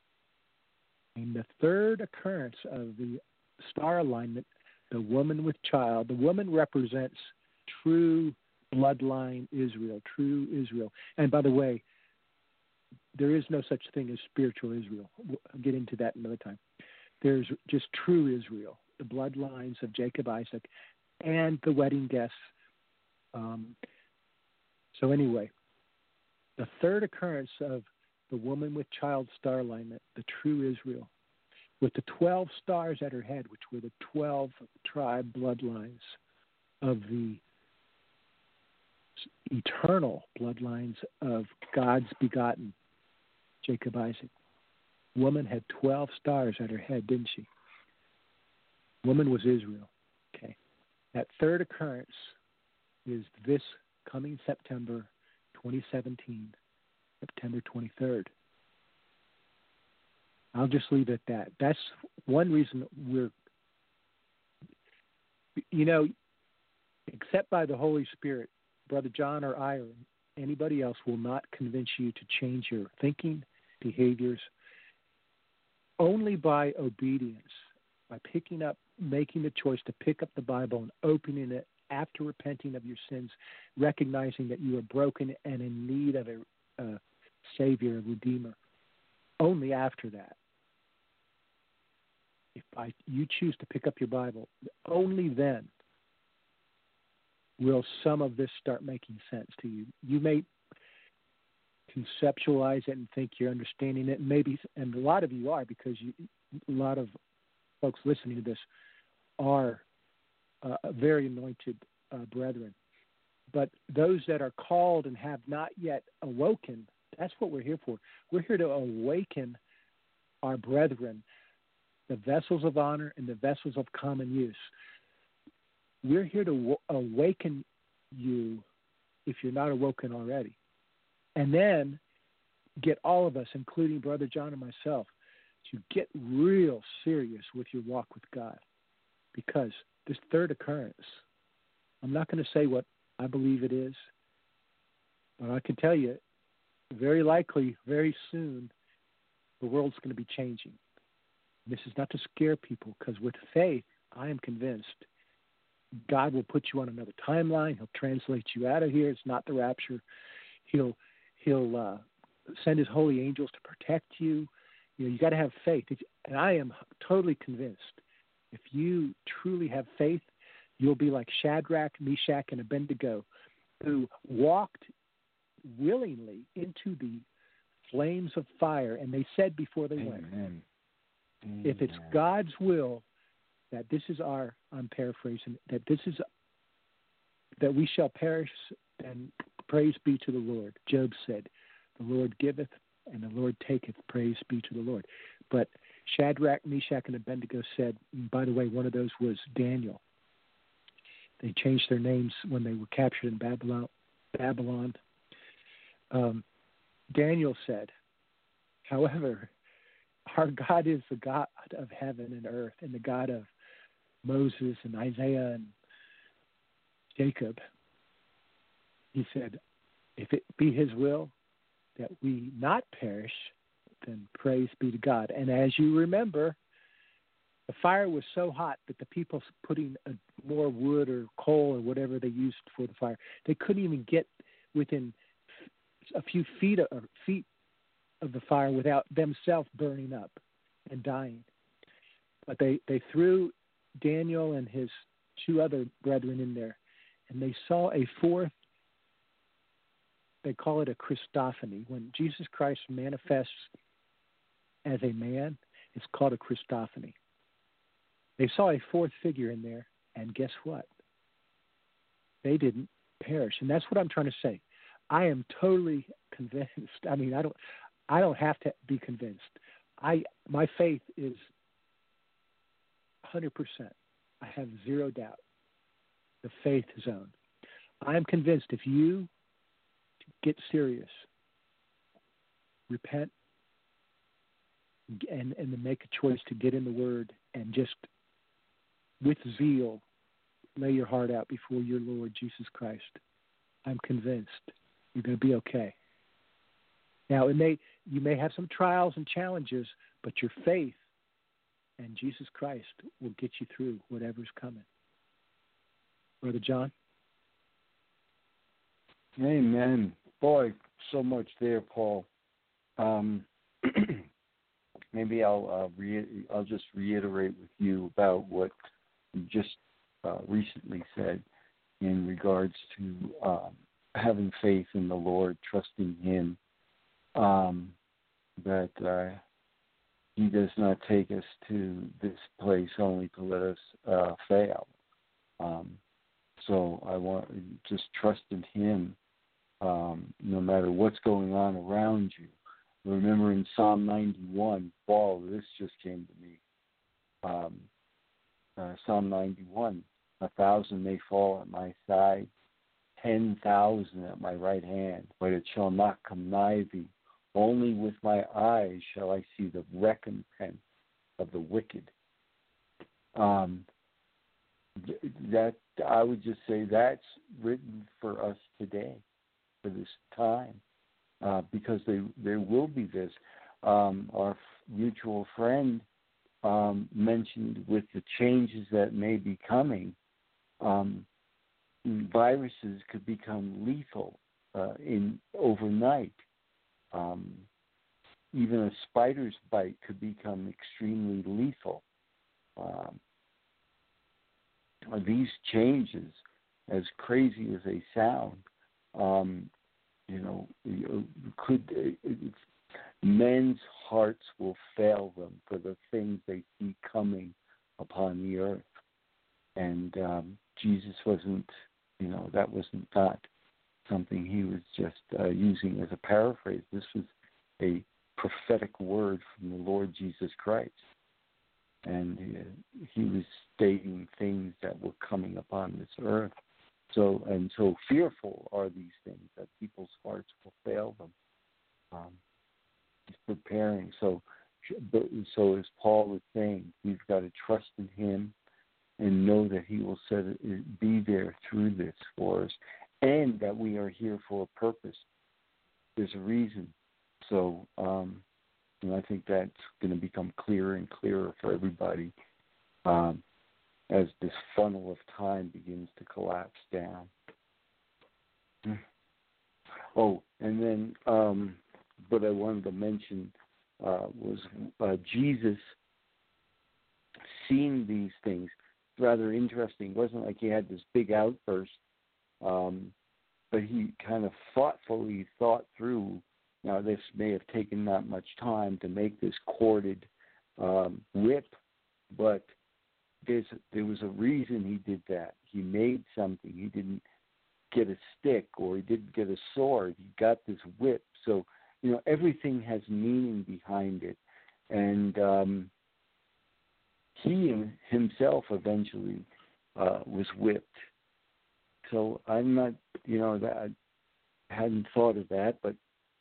and the third occurrence of the star alignment, the woman with child. The woman represents true bloodline Israel, true Israel. And by the way, there is no such thing as spiritual Israel. I'll get into that another time. There's just true Israel, the bloodlines of Jacob, Isaac, and the wedding guests. Um, so anyway, the third occurrence of the woman with child star alignment, the true Israel, with the twelve stars at her head, which were the twelve tribe bloodlines of the eternal bloodlines of God's begotten, Jacob, Isaac. Woman had twelve stars at her head, didn't she? Woman was Israel. Okay. That third occurrence is this coming September twenty seventeen, September twenty-third. I'll just leave it at that. That's one reason we're, you know, except by the Holy Spirit, Brother John or I or anybody else will not convince you to change your thinking, behaviors. Only by obedience, by picking up, making the choice to pick up the Bible and opening it after repenting of your sins, recognizing that you are broken and in need of a, a Savior, a Redeemer. Only after that, if I, you choose to pick up your Bible, only then will some of this start making sense to you. You may conceptualize it and think you're understanding it, maybe, and a lot of you are, because you, a lot of folks listening to this are uh, very anointed uh, brethren. But those that are called and have not yet awoken, that's what we're here for. We're here to awaken our brethren, the vessels of honor and the vessels of common use. We're here to w- awaken you if you're not awoken already. And then get all of us, including Brother John and myself, to get real serious with your walk with God. Because this third occurrence, I'm not going to say what I believe it is, but I can tell you, very likely, very soon, the world's going to be changing. This is not to scare people, because with faith, I am convinced God will put you on another timeline. He'll translate you out of here. It's not the rapture. He'll He'll uh, send his holy angels to protect you. You know, you got to have faith. It's, and I am totally convinced, if you truly have faith, you'll be like Shadrach, Meshach, and Abednego, who walked willingly into the flames of fire, and they said before they Amen. went, Amen. if it's God's will that this is our, I'm paraphrasing, that this is, that we shall perish, and praise be to the Lord. Job said, the Lord giveth and the Lord taketh, praise be to the Lord. But Shadrach, Meshach, and Abednego said, and by the way, one of those was Daniel. They changed their names when they were captured in Babylon. Babylon. Um, Daniel said, however, our God is the God of heaven and earth and the God of Moses and Isaiah and Jacob. He said, if it be his will that we not perish, then praise be to God. And as you remember, the fire was so hot that the people putting a, more wood or coal or whatever they used for the fire, they couldn't even get within a few feet of, feet of the fire without themselves burning up and dying. But they, they threw Daniel and his two other brethren in there, and they saw a fourth, they call it a Christophany. When Jesus Christ manifests as a man, it's called a Christophany. They saw a fourth figure in there, and guess what? They didn't perish. And that's what I'm trying to say. I am totally convinced. I mean, I don't I don't have to be convinced. I my faith is one hundred percent. I have zero doubt. The faith zone. I am convinced if you get serious, repent, and, and then make a choice to get in the Word and just with zeal lay your heart out before your Lord Jesus Christ, I'm convinced you're going to be okay. Now, it may you may have some trials and challenges, but your faith and Jesus Christ will get you through whatever's coming. Brother John? Amen. Boy, so much there, Paul. Um, maybe I'll uh, re- I'll just reiterate with you about what you just uh, recently said in regards to um, having faith in the Lord, trusting Him, um, that uh, He does not take us to this place only to let us uh, fail. Um, so I want to just trust in Him, um, no matter what's going on around you. Remember in Psalm ninety-one, Paul, this just came to me. Um, uh, Psalm ninety-one, a thousand may fall at my side, ten thousand at my right hand, but it shall not come nigh thee. Only with my eyes shall I see the recompense of the wicked. Um, that I would just say that's written for us today, for this time, uh, because they, there will be this. Um, our mutual friend um, mentioned with the changes that may be coming, um, viruses could become lethal uh, in overnight. Um, even a spider's bite could become extremely lethal. Um, these changes, as crazy as they sound, um, you know, could uh, men's hearts will fail them for the things they see coming upon the earth. And um, Jesus wasn't, you know, that wasn't not something he was just uh, using as a paraphrase. This was a prophetic word from the Lord Jesus Christ. And uh, he was stating things that were coming upon this earth. So, and so fearful are these things that people's hearts will fail them. Um, he's preparing. So, so as Paul was saying, we've got to trust in him and know that he will set it, be there through this for us, and that we are here for a purpose. There's a reason. So, um, and I think that's going to become clearer and clearer for everybody um, as this funnel of time begins to collapse down. Oh, and then um, what I wanted to mention uh, was uh, Jesus seeing these things. Rather interesting. It wasn't like he had this big outburst, um, but he kind of thoughtfully thought through. Now, this may have taken not much time to make this corded um, whip, but there's, there was a reason he did that. He made something. He didn't get a stick or he didn't get a sword. He got this whip. So, you know, everything has meaning behind it. And um, he himself eventually uh, was whipped. so I'm not, you know, that I hadn't thought of that, but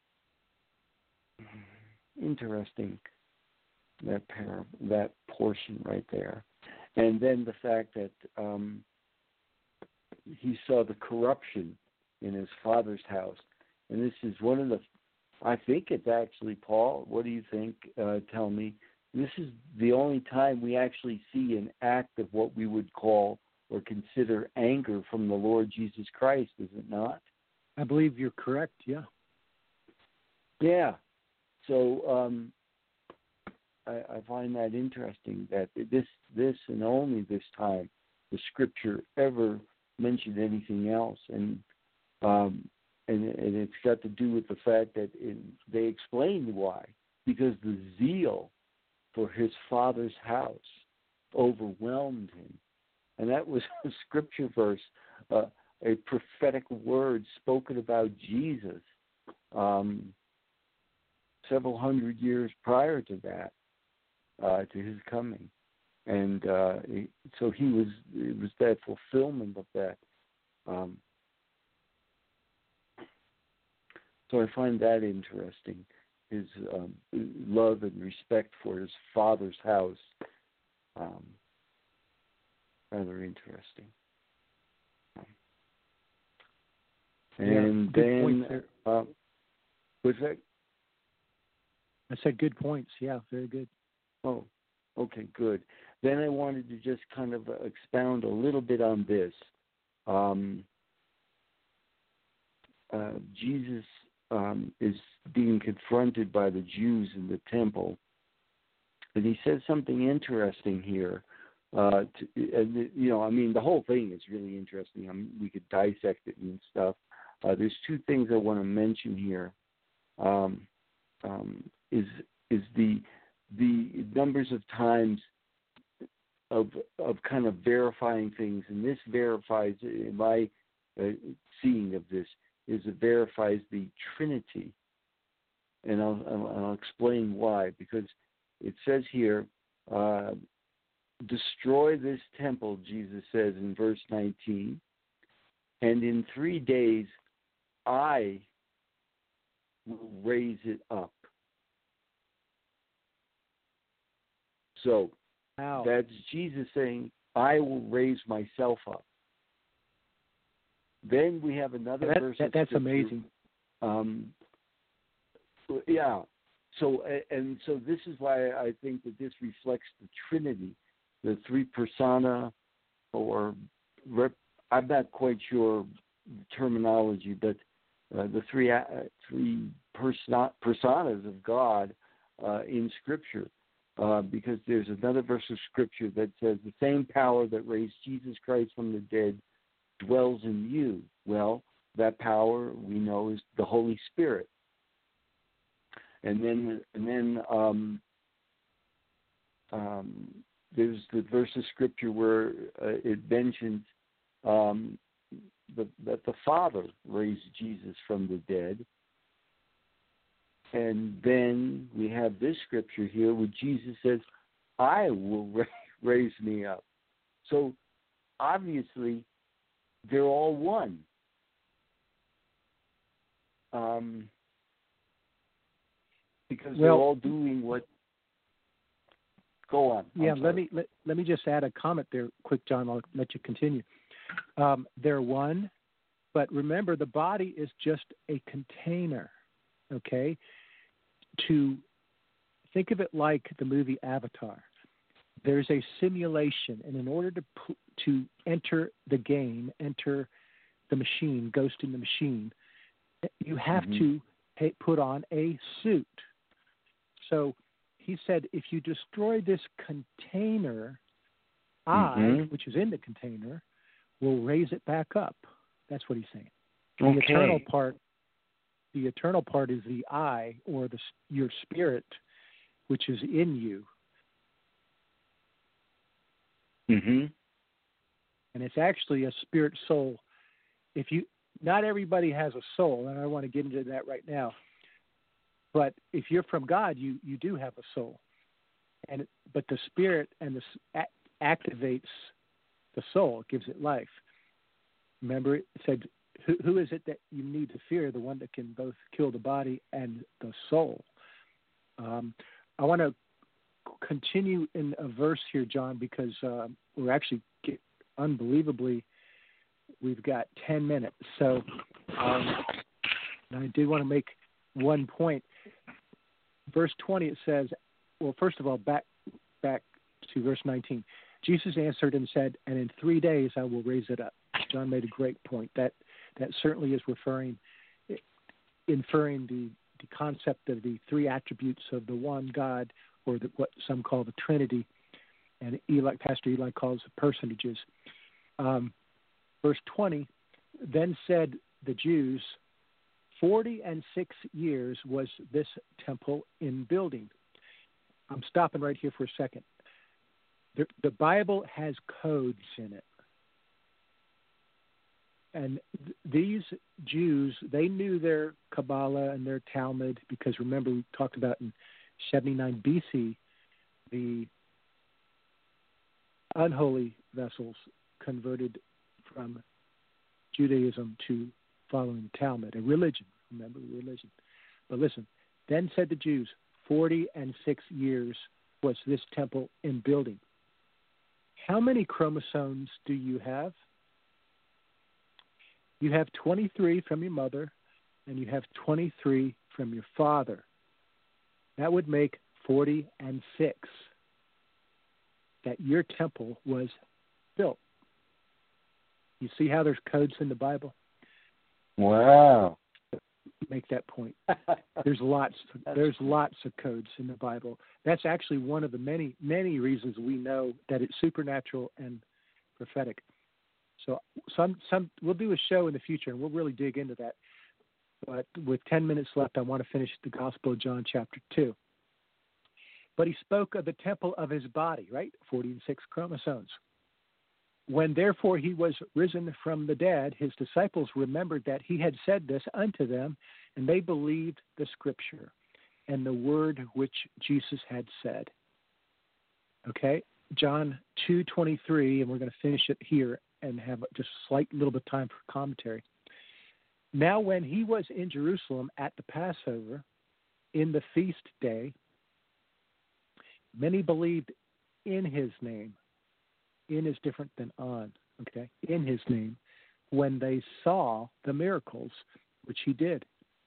interesting, that pair, that portion right there. And then the fact that um, he saw the corruption in his father's house. And this is one of the, I think it's actually, Paul, what do you think? Uh, tell me. This is the only time we actually see an act of what we would call or consider anger from the Lord Jesus Christ, is it not? I believe you're correct, yeah. Yeah. So um, I, I find that interesting that this, this and only this time the Scripture ever mentioned anything else, and um, and, and it's got to do with the fact that it, they explained why, because the zeal for his father's house overwhelmed him, and that was a Scripture verse, uh, a prophetic word spoken about Jesus um, several hundred years prior to that, uh, to his coming. And uh, so he was, it was that fulfillment of that. Um, so I find that interesting, his um, love and respect for his father's house. Um, rather interesting. And yeah, good points then, there. uh, was that? I said good points. Yeah, very good. Oh, okay, good. Then I wanted to just kind of expound a little bit on this. Um, uh, Jesus um, is being confronted by the Jews in the temple, and he says something interesting here. Uh, to, and, you know, I mean, the whole thing is really interesting. I mean, we could dissect it and stuff. Uh, there's two things I want to mention here. Um, um, is is the the numbers of times of of kind of verifying things, and this verifies, in my uh, seeing of this, is it verifies the Trinity, and I'll, I'll, I'll explain why. Because it says here, uh, destroy this temple, Jesus says in verse nineteen, and in three days I will raise it up. So wow. That's Jesus saying, I will raise myself up. Then we have another that, verse. That, that's scripture, amazing. Um, yeah. So, and so this is why I think that this reflects the Trinity, the three persona, or rep, I'm not quite sure the terminology, but uh, the three uh, three persona, personas of God uh, in Scripture. Uh, because there's another verse of Scripture that says the same power that raised Jesus Christ from the dead dwells in you. Well, that power we know is the Holy Spirit. And then, and then um, um, there's the verse of Scripture where uh, it mentions um, the, that the Father raised Jesus from the dead. And then we have this scripture here where Jesus says, I will raise me up. So obviously, they're all one. Um, because well, they're all doing what... Go on. Yeah, let me let, let me just add a comment there, quick, John. I'll let you continue. Um, they're one, but remember, the body is just a container, okay? To think of it like the movie Avatar. There's a simulation, and in order to to enter the game, enter the machine, ghost in the machine, you have mm-hmm. to pay, put on a suit. So he said, if you destroy this container, mm-hmm. I, which is in the container, will raise it back up. That's what he's saying. Okay. The eternal part. The eternal part is the I, or the your spirit, which is in you. Mm-hmm. And it's actually a spirit soul. If you, not everybody has a soul, and I want to get into that right now. But if you're from God, you, you do have a soul. And but the spirit and the activates the soul, it gives it life. Remember, it said, who, who is it that you need to fear? The one that can both kill the body and the soul. Um, I want to continue in a verse here, John, because uh, we're actually get, unbelievably, we've got ten minutes. So um, I did want to make one point. Verse twenty, it says, well, first of all, back back to verse nineteen. Jesus answered and said, and in three days I will raise it up. John made a great point. That that certainly is referring, inferring the, the concept of the three attributes of the one God, or the, what some call the Trinity, and Eli, Pastor Eli calls the personages. Um, verse twenty, then said the Jews, forty and six years was this temple in building. I'm stopping right here for a second. The, the Bible has codes in it. And th- these Jews, they knew their Kabbalah and their Talmud, because remember we talked about in seventy-nine B C, the unholy vessels converted from Judaism to following Talmud, a religion, remember, religion. But listen, then said the Jews, forty and six years was this temple in building. How many chromosomes do you have? You have twenty-three from your mother, and you have twenty-three from your father. That would make forty and six that your temple was built. You see how there's codes in the Bible? Wow. Make that point. There's lots. There's lots of codes in the Bible. That's actually one of the many, many reasons we know that it's supernatural and prophetic. So, some, some, we'll do a show in the future, and we'll really dig into that. But with ten minutes left, I want to finish the Gospel of John, chapter two. But he spoke of the temple of his body, right? Forty and six chromosomes. When therefore he was risen from the dead, his disciples remembered that he had said this unto them, and they believed the scripture and the word which Jesus had said. Okay, John two twenty-three, and we're going to finish it here and have just a slight little bit of time for commentary. Now when he was in Jerusalem at the Passover, in the feast day, many believed in his name. In is different than on, okay? In his name, when they saw the miracles which he did.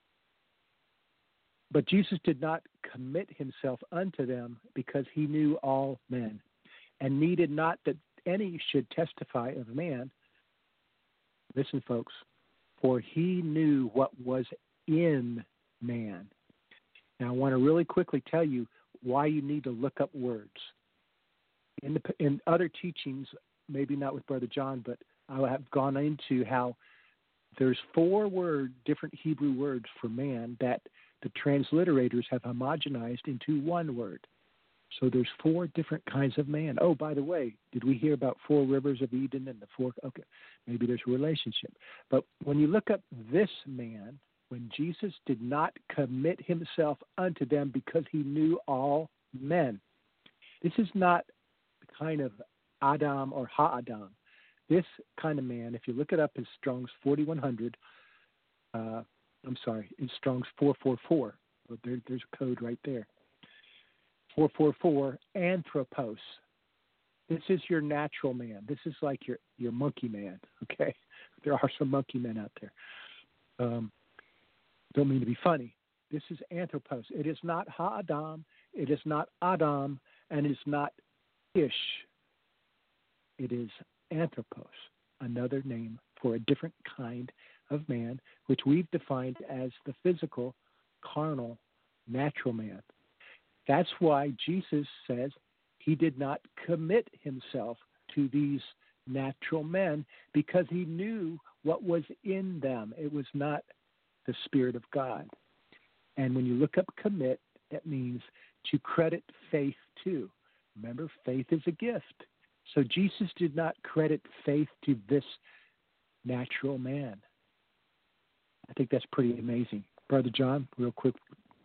But Jesus did not commit himself unto them, because he knew all men, and needed not that any should testify of man. Listen, folks, for he knew what was in man. Now, I want to really quickly tell you why you need to look up words. In, the, in other teachings, maybe not with Brother John, but I have gone into how there's four word, different Hebrew words for man that the transliterators have homogenized into one word. So there's four different kinds of man. Oh, by the way, did we hear about four rivers of Eden and the four? Okay, maybe there's a relationship. But when you look up this man, when Jesus did not commit himself unto them because he knew all men, this is not kind of Adam or Ha-Adam. This kind of man, if you look it up, is Strong's forty-one hundred. Uh, I'm sorry, it's Strong's four forty-four. Well, there, there's a code right there. four forty-four, anthropos. This is your natural man. This is like your, your monkey man, okay? There are some monkey men out there. Um, don't mean to be funny. This is anthropos. It is not Ha-Adam. It is not Adam. And it is not Ish. It is anthropos, another name for a different kind of man, which we've defined as the physical, carnal, natural man. That's why Jesus says he did not commit himself to these natural men, because he knew what was in them. It was not the Spirit of God. And when you look up commit, that means to credit faith to. Remember, faith is a gift. So Jesus did not credit faith to this natural man. I think that's pretty amazing. Brother John, real quick.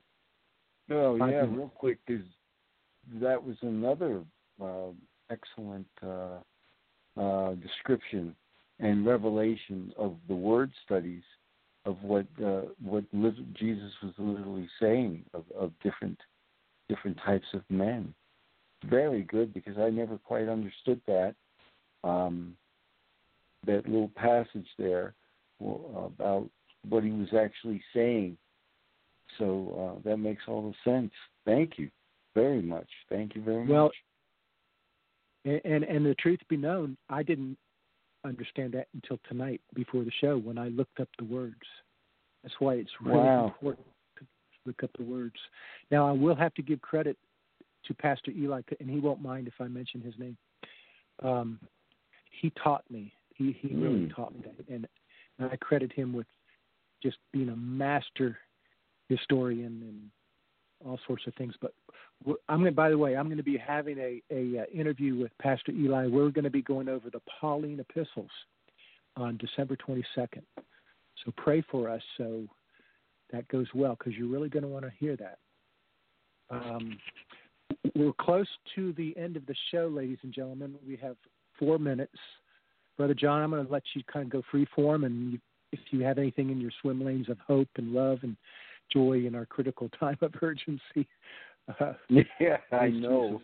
Oh, yeah, real quick, because that was another uh, excellent uh, uh, description and revelation of the word studies of what uh, what Jesus was literally saying of, of different different types of men. Very good, because I never quite understood that um, that little passage there about what he was actually saying. So uh, that makes all the sense. Thank you very much. Thank you very well, much. Well, and and the truth be known, I didn't understand that until tonight before the show when I looked up the words. That's why it's really wow. important to look up the words. Now, I will have to give credit to Pastor Eli, and he won't mind if I mention his name. Um, he taught me. He he mm. really taught me that, and, and I credit him with just being a master historian and all sorts of things. But I'm going. By the way, I'm going to be having a a uh, interview with Pastor Eli. We're going to be going over the Pauline epistles on December twenty-second. So pray for us so that goes well, because you're really going to want to hear that. Um, we're close to the end of the show, ladies and gentlemen. We have four minutes. Brother John, I'm going to let you kind of go free form, and you, if you have anything in your swim lanes of hope and love and joy in our critical time of urgency. Uh, yeah, I know.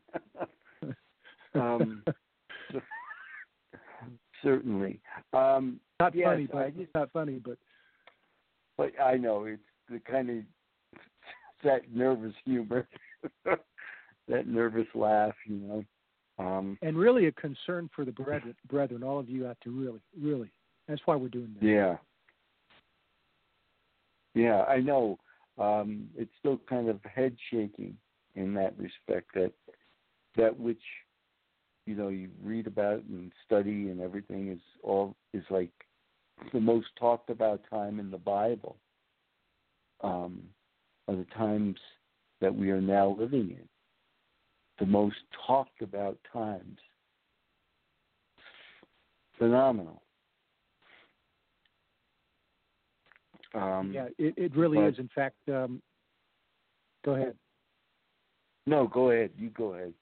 um, certainly. Um, not yes, funny, but I just, it's not funny, but but I know it's the kind of that nervous humor, that nervous laugh, you know. Um, and really a concern for the brethren, brethren, all of you out there, really, really. That's why we're doing this. Yeah. Yeah, I know. Um, it's still kind of head shaking in that respect, that that which, you know, you read about and study and everything is all is like the most talked about time in the Bible. Um, are the times that we are now living in. The most talked about times. Phenomenal. Um, yeah, it, it really but, is. In fact, um, go ahead. No, go ahead. You go ahead.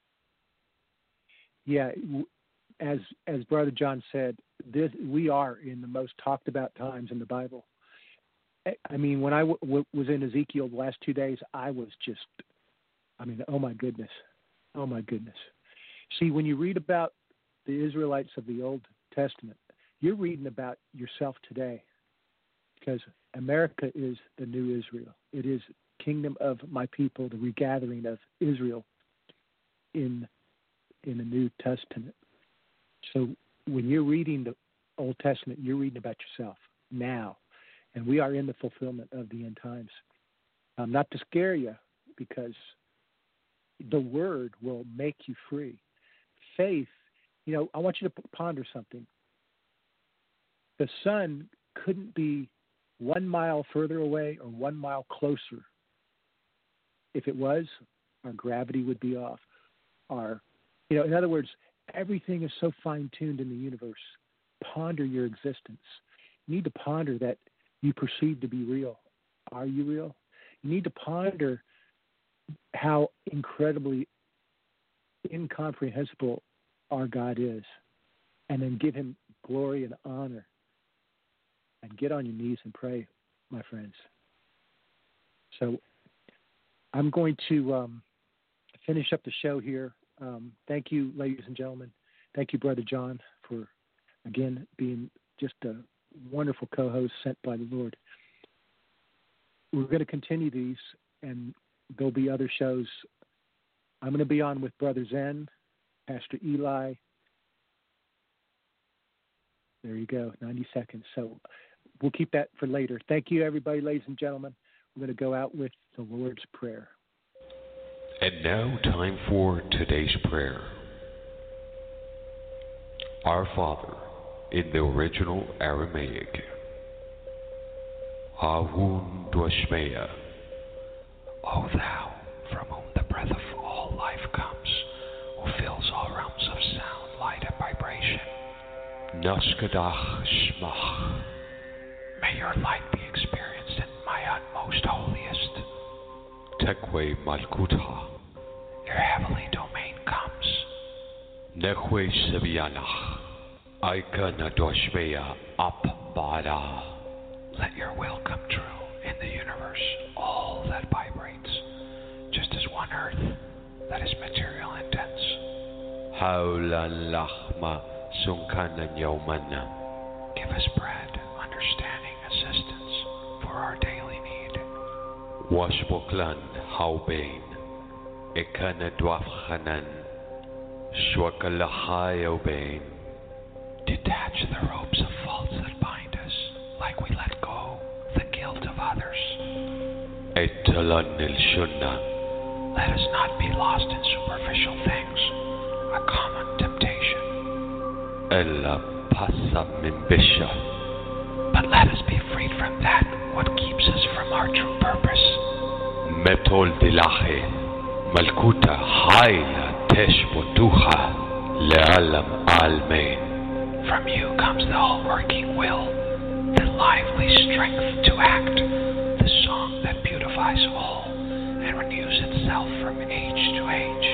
Yeah, as as Brother John said, this we are in the most talked about times in the Bible. I mean, when I w- w- was in Ezekiel the last two days, I was just, I mean, oh my goodness, oh my goodness. See, when you read about the Israelites of the Old Testament, you're reading about yourself today, because America is the new Israel. It is kingdom of my people, the regathering of Israel in in the New Testament. So when you're reading the Old Testament, you're reading about yourself now. And we are in the fulfillment of the end times. Um, not to scare you, because the word will make you free. Faith, you know, I want you to ponder something. The sun couldn't be one mile further away or one mile closer. If it was, our gravity would be off. Our, you know, in other words, everything is so fine-tuned in the universe. Ponder your existence. You need to ponder that you perceive to be real. Are you real? You need to ponder how incredibly incomprehensible our God is, and then give him glory and honor. And get on your knees and pray, my friends. So I'm going to um, finish up the show here. Um, thank you, ladies and gentlemen. Thank you, Brother John, for, again, being just a wonderful co-host sent by the Lord. We're going to continue these, and there'll be other shows. I'm going to be on with Brother Zen, Pastor Eli. There you go, ninety seconds. So we'll keep that for later. Thank you, everybody, ladies and gentlemen. We're going to go out with the Lord's Prayer. And now, time for today's prayer. Our Father, in the original Aramaic, Avun Dwashmeya, O Thou, from whom the breath of all life comes, who fills all realms of sound, light, and vibration. Nashkadach Shmach, may your light be experienced in my utmost holiest. Tekwe Malkutha, your heavenly domain comes. Nechwe Sevianach, Ikanadoshmeya Apbada. Let your will come true in the universe, all that vibrates, just as one earth that is material and dense. Haulan Lachma Sunkanan Yomana. Give us bread, understanding, assistance for our daily need. Washbuklan Haubain. Ikanadwafhanan. Shwakalahayobain. Detach the ropes of faults that bind us, like we let go the guilt of others. Etalanil Shunna. Let us not be lost in superficial things, a common temptation. Ella Pasa Mimbisha. But let us be freed from that what keeps us from our true purpose. Metol Dilahe. Malkuta Haila Teshbotuha Lealam Almein. From you comes the all-working will, the lively strength to act, the song that beautifies all and renews itself from age to age.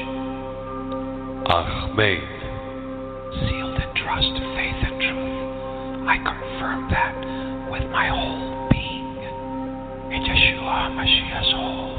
Amen. Sealed in trust, faith, and truth, I confirm that with my whole being. In Yeshua Mashiach's whole